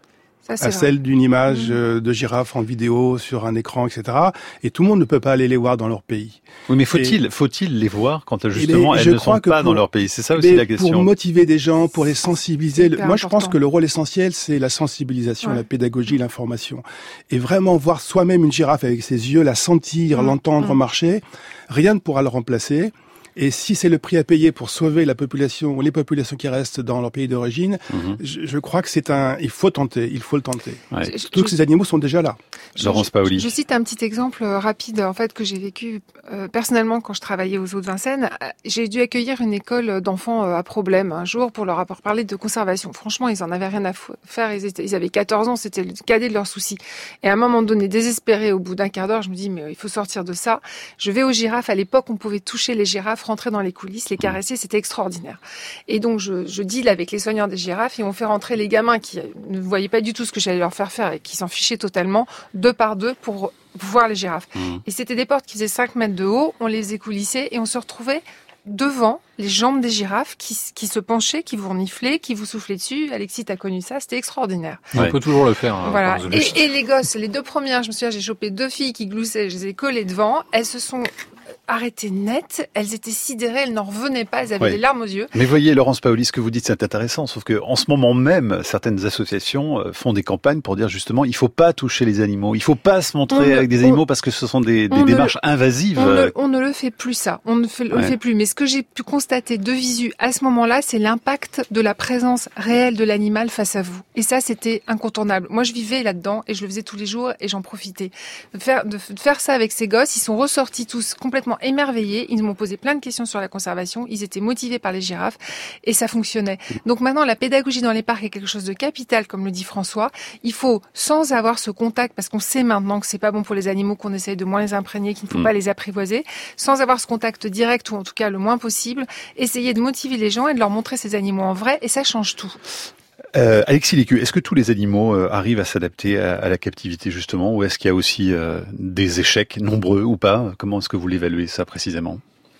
Ça, c'est à vrai. celle d'une image Mmh. euh, de girafe en vidéo sur un écran, et cetera. Et tout le monde ne peut pas aller les voir dans leur pays. Oui, mais faut-il, Et- faut-il les voir quand justement les- elles je ne crois sont que pas pour- dans leur pays? C'est ça aussi Mais la question. Pour motiver des gens, pour les sensibiliser. le- hyper Moi, je pense important. que le rôle essentiel, c'est la sensibilisation, Ouais. la pédagogie, l'information. Et vraiment voir soi-même une girafe avec ses yeux, la sentir, Mmh. l'entendre Mmh. marcher, rien ne pourra le remplacer. Et si c'est le prix à payer pour sauver la population, les populations qui restent dans leur pays d'origine, Mhm. je, je crois que c'est un, il faut tenter, il faut le tenter. Ouais. Je- Tous je- ces animaux sont déjà là. Laurence Paoli. Je cite un petit exemple euh, rapide en fait que j'ai vécu euh, personnellement quand je travaillais aux Eaux de Vincennes. Euh, J'ai dû accueillir une école d'enfants euh, à problème un jour pour leur avoir parlé de conservation. Franchement, ils en avaient rien à fou- faire. Ils, étaient, ils avaient quatorze ans, c'était le cadet de leurs soucis. Et à un moment donné, désespéré, au bout d'un quart d'heure, je me dis mais il faut sortir de ça. Je vais aux girafes. À l'époque, on pouvait toucher les girafes, rentrer dans les coulisses, les caresser, c'était extraordinaire. Et donc je, je deal avec les soigneurs des girafes et on fait rentrer les gamins qui ne voyaient pas du tout ce que j'allais leur faire faire et qui s'en fichaient totalement, deux par deux, pour voir les girafes. Mmh. Et c'était des portes qui faisaient cinq mètres de haut, on les écoulissait et on se retrouvait devant les jambes des girafes qui, qui se penchaient, qui vous reniflaient, qui vous soufflaient dessus. Alexis, t'as connu ça, c'était extraordinaire. On peut toujours le faire. hein, Voilà. par Et, exemple. et les gosses, les deux premières, je me souviens, j'ai chopé deux filles qui gloussaient, je les ai collées devant. Elles se sont arrêtées net, elles étaient sidérées, elles n'en revenaient pas, elles avaient Ouais. les larmes aux yeux. Mais voyez, Laurence Paoli, ce que vous dites, c'est intéressant. Sauf que, en ce moment même, certaines associations euh, font des campagnes pour dire justement, il faut pas toucher les animaux. Il faut pas se montrer On ne- avec des on- animaux parce que ce sont des, des on ne démarches le- invasives. On euh, ne, on ne le fait plus ça, on ne fait, le Ouais. fait plus. Mais ce que j'ai pu constater de visu à ce moment-là, c'est l'impact de la présence réelle de l'animal face à vous. Et ça, c'était incontournable. Moi, je vivais là-dedans et je le faisais tous les jours et j'en profitais. De faire, de, de faire ça avec ces gosses, ils sont ressortis tous complètement émerveillés. Ils m'ont posé plein de questions sur la conservation. Ils étaient motivés par les girafes et ça fonctionnait. Donc maintenant, la pédagogie dans les parcs est quelque chose de capital, comme le dit François. Il faut, sans avoir ce contact, parce qu'on sait maintenant que c'est pas bon pour les animaux, qu'on essaye de moins les imprégner, qu'il ne faut Mm. pas les apprivoiser, sans avoir ce contact direct ou en tout cas le moins possible, essayer de motiver les gens et de leur montrer ces animaux en vrai et ça change tout. Euh, Alexis Lécu, est-ce que tous les animaux euh, arrivent à s'adapter à, à la captivité justement, ou est-ce qu'il y a aussi euh, des échecs nombreux ou pas? Comment est-ce que vous l'évaluez ça précisément?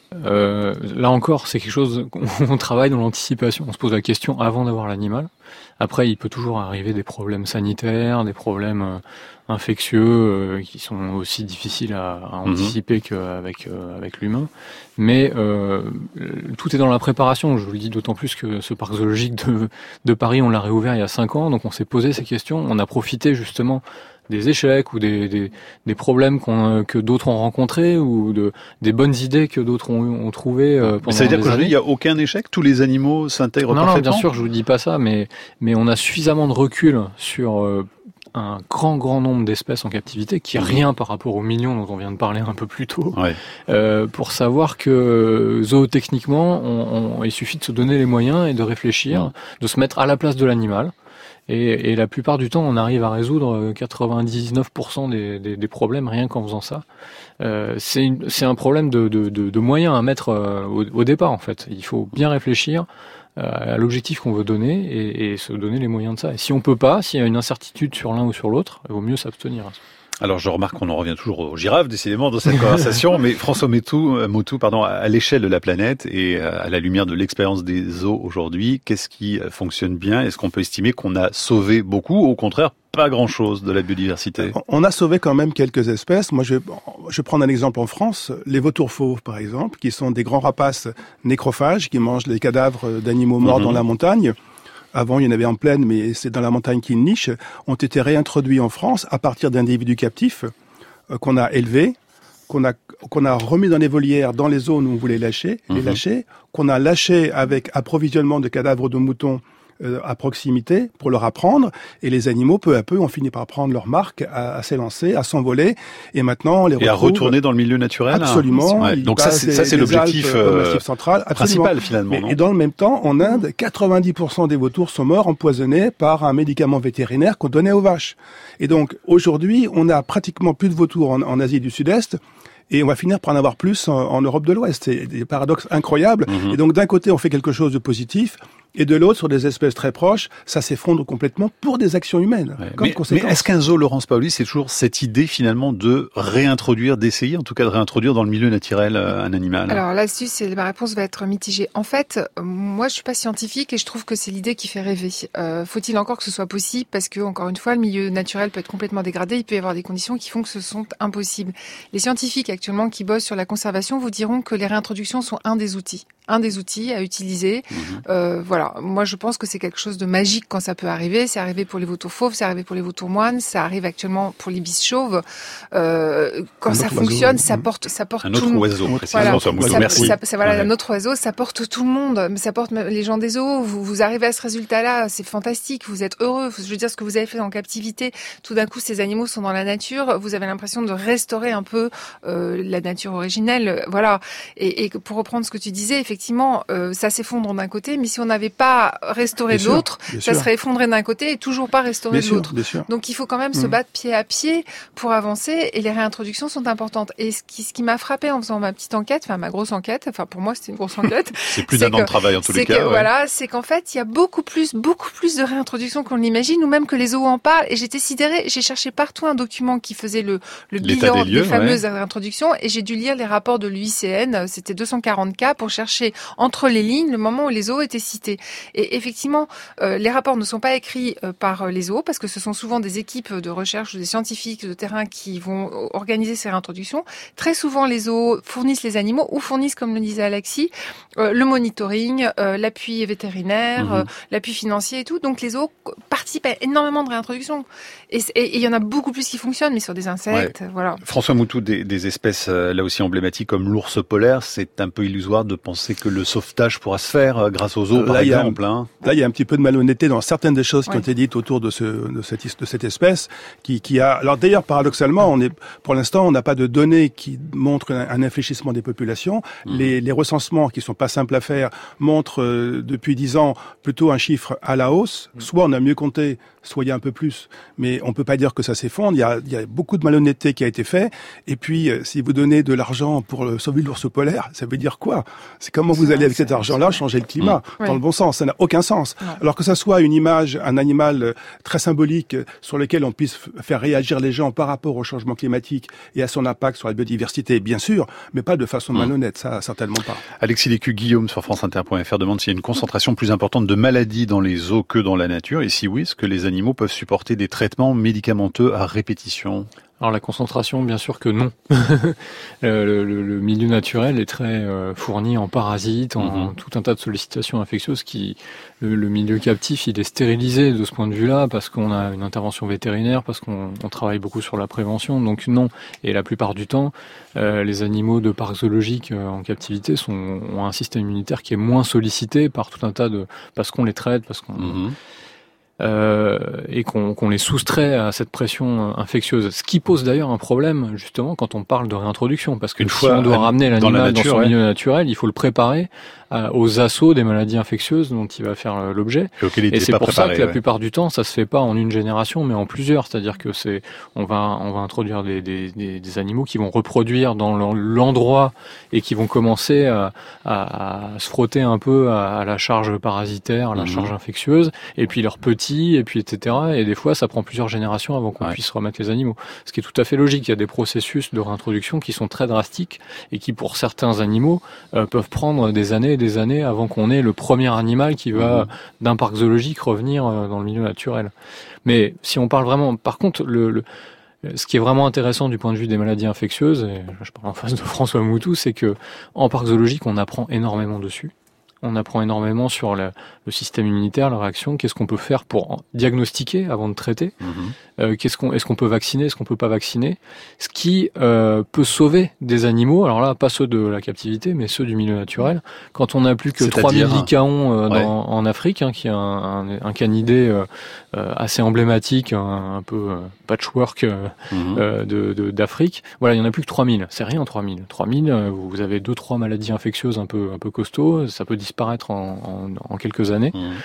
Euh, là encore, c'est quelque chose qu'on on travaille dans l'anticipation. On se pose la question avant d'avoir l'animal. Après, il peut toujours arriver des problèmes sanitaires, des problèmes euh, infectieux euh, qui sont aussi difficiles à, à anticiper qu'avec euh, avec l'humain. Mais euh, tout est dans la préparation. Je vous le dis d'autant plus que ce parc zoologique de, de Paris, on l'a réouvert il y a cinq ans, donc on s'est posé ces questions. On a profité justement des échecs ou des, des, des problèmes qu'on, que d'autres ont rencontrés ou de, des bonnes idées que d'autres ont, ont trouvées euh, pendant Mais ça veut dire des qu'aujourd'hui, il années. n'y a aucun échec? Tous les animaux s'intègrent Non, non, parfaitement? bien sûr, je vous dis pas ça, mais, mais on a suffisamment de recul sur euh, un grand, grand nombre d'espèces en captivité, qui est rien par rapport aux millions dont on vient de parler un peu plus tôt, Ouais. euh, pour savoir que zootechniquement, on, on, il suffit de se donner les moyens et de réfléchir, de se mettre à la place de l'animal. Et, et la plupart du temps, on arrive à résoudre quatre-vingt-dix-neuf pour cent des, des, des problèmes rien qu'en faisant ça. Euh, c'est, une, c'est un problème de, de, de, de moyens à mettre euh, au, au départ, en fait. Il faut bien réfléchir euh, à l'objectif qu'on veut donner et, et se donner les moyens de ça. Et si on peut pas, s'il y a une incertitude sur l'un ou sur l'autre, il vaut mieux s'abstenir. Alors je remarque qu'on en revient toujours aux girafes, décidément, dans cette conversation, mais François Motou, euh, Motou, pardon, à l'échelle de la planète et euh, à la lumière de l'expérience des zoos aujourd'hui, qu'est-ce qui euh, fonctionne bien? Est-ce qu'on peut estimer qu'on a sauvé beaucoup ou au contraire pas grand-chose de la biodiversité? On a sauvé quand même quelques espèces. Moi, je, je prends un exemple en France, les vautours fauves, par exemple, qui sont des grands rapaces nécrophages qui mangent les cadavres d'animaux morts Mhm. dans la montagne. Avant, il y en avait en plaine, mais c'est dans la montagne qu'ils nichent, ont été réintroduits en France à partir d'individus captifs euh, qu'on a élevés, qu'on a qu'on a remis dans les volières, dans les zones où on voulait lâcher, les Mhm. lâcher, qu'on a lâché avec approvisionnement de cadavres de moutons euh, à proximité pour leur apprendre. Et les animaux, peu à peu, ont fini par prendre leur marque, à, à s'élancer, à s'envoler. Et maintenant, on les Et retrouve... à retourner dans le milieu naturel? Absolument. Ouais. Ils Donc ça, passent c'est, ça, des- c'est des l'objectif Alpes, au euh, Massif central. Absolument. principal finalement. Mais, non et dans le même temps, en Inde, quatre-vingt-dix pour cent des vautours sont morts empoisonnés par un médicament vétérinaire qu'on donnait aux vaches. Et donc, aujourd'hui, on a pratiquement plus de vautours en, en Asie du Sud-Est. Et on va finir par en avoir plus en, en Europe de l'Ouest. C'est des paradoxes incroyables. Mhm. Et donc, d'un côté, on fait quelque chose de positif. Et de l'autre, sur des espèces très proches, ça s'effondre complètement pour des actions humaines. Ouais, comme mais, conséquence. mais est-ce qu'un zoo, Laurence Paoli, c'est toujours cette idée finalement de réintroduire, d'essayer en tout cas de réintroduire dans le milieu naturel un animal? Alors là-dessus, c'est, ma réponse va être mitigée. En fait, moi je suis pas scientifique et je trouve que c'est l'idée qui fait rêver. Euh, faut-il encore que ce soit possible? Parce que, encore une fois, le milieu naturel peut être complètement dégradé, il peut y avoir des conditions qui font que ce sont impossibles. Les scientifiques actuellement qui bossent sur la conservation vous diront que les réintroductions sont un des outils. Un des outils à utiliser. Mmh. Euh, voilà. Moi, je pense que c'est quelque chose de magique quand ça peut arriver. C'est arrivé pour les vautours fauves, c'est arrivé pour les vautours moines, ça arrive actuellement pour les bis chauves. Euh, quand un ça fonctionne, oiseau. ça porte, ça porte un tout autre le monde. oiseau, précisément. Voilà. Ça, Merci. Ça, ça, voilà, ouais. un autre oiseau, ça porte tout le monde. Mais ça porte les gens des zoos. Vous, vous arrivez à ce résultat-là, c'est fantastique. Vous êtes heureux. Je veux dire, ce que vous avez fait en captivité, tout d'un coup, ces animaux sont dans la nature. Vous avez l'impression de restaurer un peu euh, la nature originelle. Voilà. Et, et pour reprendre ce que tu disais, effectivement. Euh, ça s'effondre d'un côté, mais si on n'avait pas restauré de l'autre, ça sûr. serait effondré d'un côté et toujours pas restauré bien de l'autre. Donc il faut quand même mmh. se battre pied à pied pour avancer et les réintroductions sont importantes. Et ce qui, ce qui m'a frappé en faisant ma petite enquête, enfin ma grosse enquête, enfin pour moi c'était une grosse enquête. c'est plus d'un an de travail en tous les cas. Que, ouais. Voilà, c'est qu'en fait il y a beaucoup plus, beaucoup plus de réintroductions qu'on l'imagine, ou même que les zoos en parlent. Et j'étais sidérée, j'ai cherché partout un document qui faisait le, le bilan des, lieux, des fameuses ouais. réintroductions et j'ai dû lire les rapports de l'U I C N, c'était deux cent quarante cas pour chercher entre les lignes le moment où les zoos étaient cités. Et effectivement, euh, les rapports ne sont pas écrits euh, par les zoos parce que ce sont souvent des équipes de recherche ou des scientifiques de terrain qui vont organiser ces réintroductions. Très souvent, les zoos fournissent les animaux ou fournissent, comme le disait Alexis, euh, le monitoring, euh, l'appui vétérinaire, mmh. euh, l'appui financier et tout. Donc les zoos participent à énormément de réintroductions. Et il y en a beaucoup plus qui fonctionnent, mais sur des insectes, ouais. voilà. François Moutou, des, des espèces euh, là aussi emblématiques comme l'ours polaire, c'est un peu illusoire de penser que le sauvetage pourra se faire grâce aux zoos, euh, par là, exemple. Il a, hein. Là, il y a un petit peu de malhonnêteté dans certaines des choses ouais. qui ont été dites autour de, ce, de, cette, de cette espèce, qui, qui a. Alors d'ailleurs, paradoxalement, on est, pour l'instant, on n'a pas de données qui montrent un, un infléchissement des populations. Mmh. Les, les recensements, qui sont pas simples à faire, montrent euh, depuis dix ans plutôt un chiffre à la hausse. Mmh. Soit on a mieux compté, soit il y a un peu plus, mais on peut pas dire que ça s'effondre. Il y a, il y a beaucoup de malhonnêteté qui a été fait. Et puis, euh, si vous donnez de l'argent pour euh, sauver l'ours polaire, ça veut dire quoi? C'est comment vous allez avec cet argent-là changer le climat mmh. dans oui. le bon sens? Ça n'a aucun sens. Non. Alors que ça soit une image, un animal euh, très symbolique euh, sur lequel on puisse f- faire réagir les gens par rapport au changement climatique et à son impact sur la biodiversité, bien sûr, mais pas de façon mmh. malhonnête, ça certainement pas. Alexis Lécu, Guillaume sur France Inter point F R demande s'il y a une concentration plus importante de maladies dans les zoos que dans la nature, et si oui, est-ce que les animaux peuvent supporter des traitements médicamenteux à répétition? Alors la concentration, bien sûr que non. le, le, le milieu naturel est très euh, fourni en parasites, en mm-hmm. tout un tas de sollicitations infectieuses. Qui le, le milieu captif, il est stérilisé de ce point de vue-là parce qu'on a une intervention vétérinaire, parce qu'on on travaille beaucoup sur la prévention. Donc non. Et la plupart du temps, euh, les animaux de parcs zoologiques euh, en captivité sont, ont un système immunitaire qui est moins sollicité par tout un tas de parce qu'on les traite, parce qu'on mm-hmm. Euh, et qu'on, qu'on les soustrait à cette pression infectieuse. Ce qui pose d'ailleurs un problème, justement, quand on parle de réintroduction, parce que si on doit ramener l'animal dans, dans son ouais. milieu naturel, il faut le préparer à, aux assauts des maladies infectieuses dont il va faire l'objet. Et, et c'est pour préparé, ça que la ouais. plupart du temps, ça se fait pas en une génération, mais en plusieurs. C'est-à-dire que c'est, on va, on va introduire des, des, des, des animaux qui vont reproduire dans l'endroit et qui vont commencer à, à, à se frotter un peu à, à la charge parasitaire, à la mmh. charge infectieuse, et puis leurs petits et puis et cetera. Et des fois, ça prend plusieurs générations avant qu'on ouais. puisse remettre les animaux. Ce qui est tout à fait logique. Il y a des processus de réintroduction qui sont très drastiques et qui, pour certains animaux, euh, peuvent prendre des années et des années avant qu'on ait le premier animal qui va, mmh. d'un parc zoologique, revenir euh, dans le milieu naturel. Mais si on parle vraiment... Par contre, le... le ce qui est vraiment intéressant du point de vue des maladies infectieuses, et je parle en face de François Moutou, c'est que en parc zoologique, on apprend énormément dessus. On apprend énormément sur le, le système immunitaire, la réaction. Qu'est-ce qu'on peut faire pour diagnostiquer avant de traiter? Mmh. euh, qu'est-ce qu'on, Est-ce qu'on peut vacciner? Est-ce qu'on peut pas vacciner? Ce qui euh, peut sauver des animaux. Alors là, pas ceux de la captivité, mais ceux du milieu naturel. Quand on n'a plus que trois mille lycaons euh, ouais. dans, en Afrique, hein, qui est un, un, un canidé euh, euh, assez emblématique, un, un peu euh, patchwork euh, mmh. euh, de, de, d'Afrique. Voilà, il y en a plus que trois mille. C'est rien, trois mille. trois mille, euh, vous avez deux, trois maladies infectieuses un peu, un peu costauds. Ça peut disparaître en, en, en quelques années. Mmh.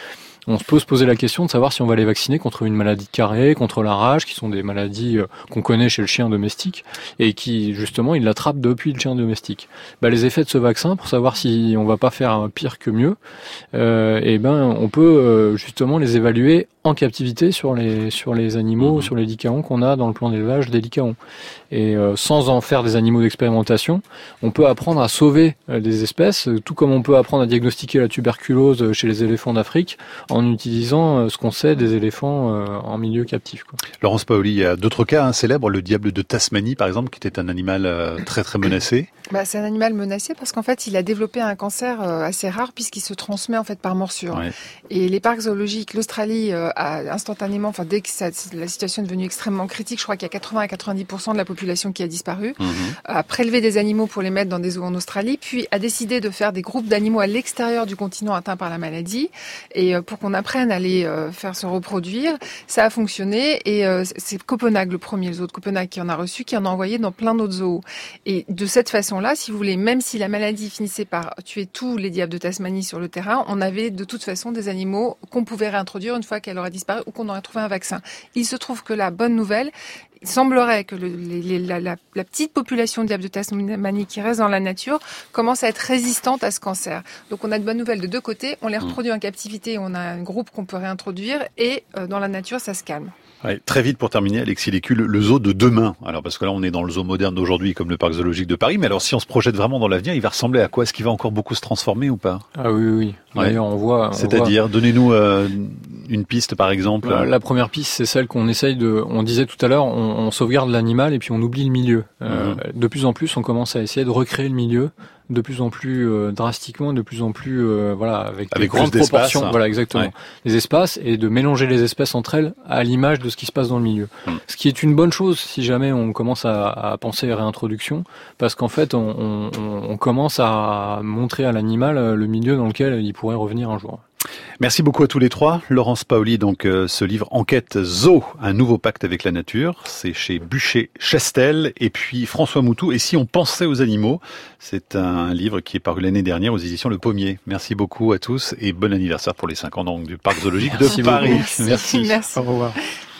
on peut se poser la question de savoir si on va les vacciner contre une maladie de Carré, contre la rage, qui sont des maladies qu'on connaît chez le chien domestique et qui justement il l'attrape depuis le chien domestique. Bah, les effets de ce vaccin, pour savoir si on va pas faire pire que mieux, euh, et ben on peut euh, justement les évaluer en captivité sur les sur les animaux, mmh. sur les lycaons qu'on a dans le plan d'élevage des lycaons. Et euh, sans en faire des animaux d'expérimentation, on peut apprendre à sauver euh, des espèces, tout comme on peut apprendre à diagnostiquer la tuberculose chez les éléphants d'Afrique en utilisant euh, ce qu'on sait des éléphants euh, en milieu captif, quoi. Laurence Paoli, il y a d'autres cas hein, célèbres, le diable de Tasmanie par exemple, qui était un animal euh, très très menacé. Bah, c'est un animal menacé parce qu'en fait, il a développé un cancer euh, assez rare puisqu'il se transmet en fait par morsure. Ouais. Et les parcs zoologiques, l'Australie euh, a instantanément, enfin dès que ça, la situation est devenue extrêmement critique, je crois qu'il y a quatre-vingts à quatre-vingt-dix pour cent de la population qui a disparu, mmh. a prélevé des animaux pour les mettre dans des zoos en Australie, puis a décidé de faire des groupes d'animaux à l'extérieur du continent atteint par la maladie, et euh, pour qu'on apprenne à les euh, faire se reproduire. Ça a fonctionné, et euh, c'est Copenhague, le premier le zoo de Copenhague qui en a reçu, qui en a envoyé dans plein d'autres zoos. Et de cette façon là, si vous voulez, même si la maladie finissait par tuer tous les diables de Tasmanie sur le terrain, on avait de toute façon des animaux qu'on pouvait réintroduire une fois qu'elle aurait disparu ou qu'on aurait trouvé un vaccin. Il se trouve que la bonne nouvelle, il semblerait que le, les, les, la, la, la petite population de diables de Tasmanie qui reste dans la nature commence à être résistante à ce cancer. Donc on a de bonnes nouvelles de deux côtés, on les reproduit en captivité, on a un groupe qu'on peut réintroduire et euh, dans la nature ça se calme. Ouais, très vite pour terminer, Alexis Lécu, le, le zoo de demain. Alors parce que là on est dans le zoo moderne d'aujourd'hui comme le parc zoologique de Paris, mais alors si on se projette vraiment dans l'avenir, il va ressembler à quoi? Est-ce qu'il va encore beaucoup se transformer ou pas? Ah oui, oui. D'ailleurs on voit... On C'est-à-dire, voit... donnez-nous euh, une piste par exemple. La, la première piste, c'est celle qu'on essaye de... On disait tout à l'heure, on, on sauvegarde l'animal et puis on oublie le milieu. Euh, mmh. De plus en plus, on commence à essayer de recréer le milieu de plus en plus euh, drastiquement, de plus en plus euh, voilà avec, avec des grandes proportions, hein. Voilà exactement, ouais. Les espaces et de mélanger les espèces entre elles à l'image de ce qui se passe dans le milieu. Mmh. Ce qui est une bonne chose si jamais on commence à, à penser à réintroduction, parce qu'en fait on, on, on commence à montrer à l'animal le milieu dans lequel il pourrait revenir un jour. Merci beaucoup à tous les trois. Laurence Paoli, donc, euh, ce livre Enquête Zoo, un nouveau pacte avec la nature. C'est chez Buchet-Chastel. Et puis François Moutou, Et si on pensait aux animaux? C'est un livre qui est paru l'année dernière aux éditions Le Pommier. Merci beaucoup à tous et bon anniversaire pour les cinq ans donc, du Parc Zoologique Merci de Paris. Merci. Merci. Merci. Au revoir.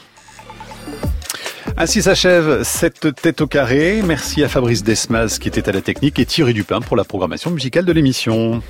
Ainsi s'achève cette tête au carré. Merci à Fabrice Desmas qui était à la technique et Thierry Dupin pour la programmation musicale de l'émission.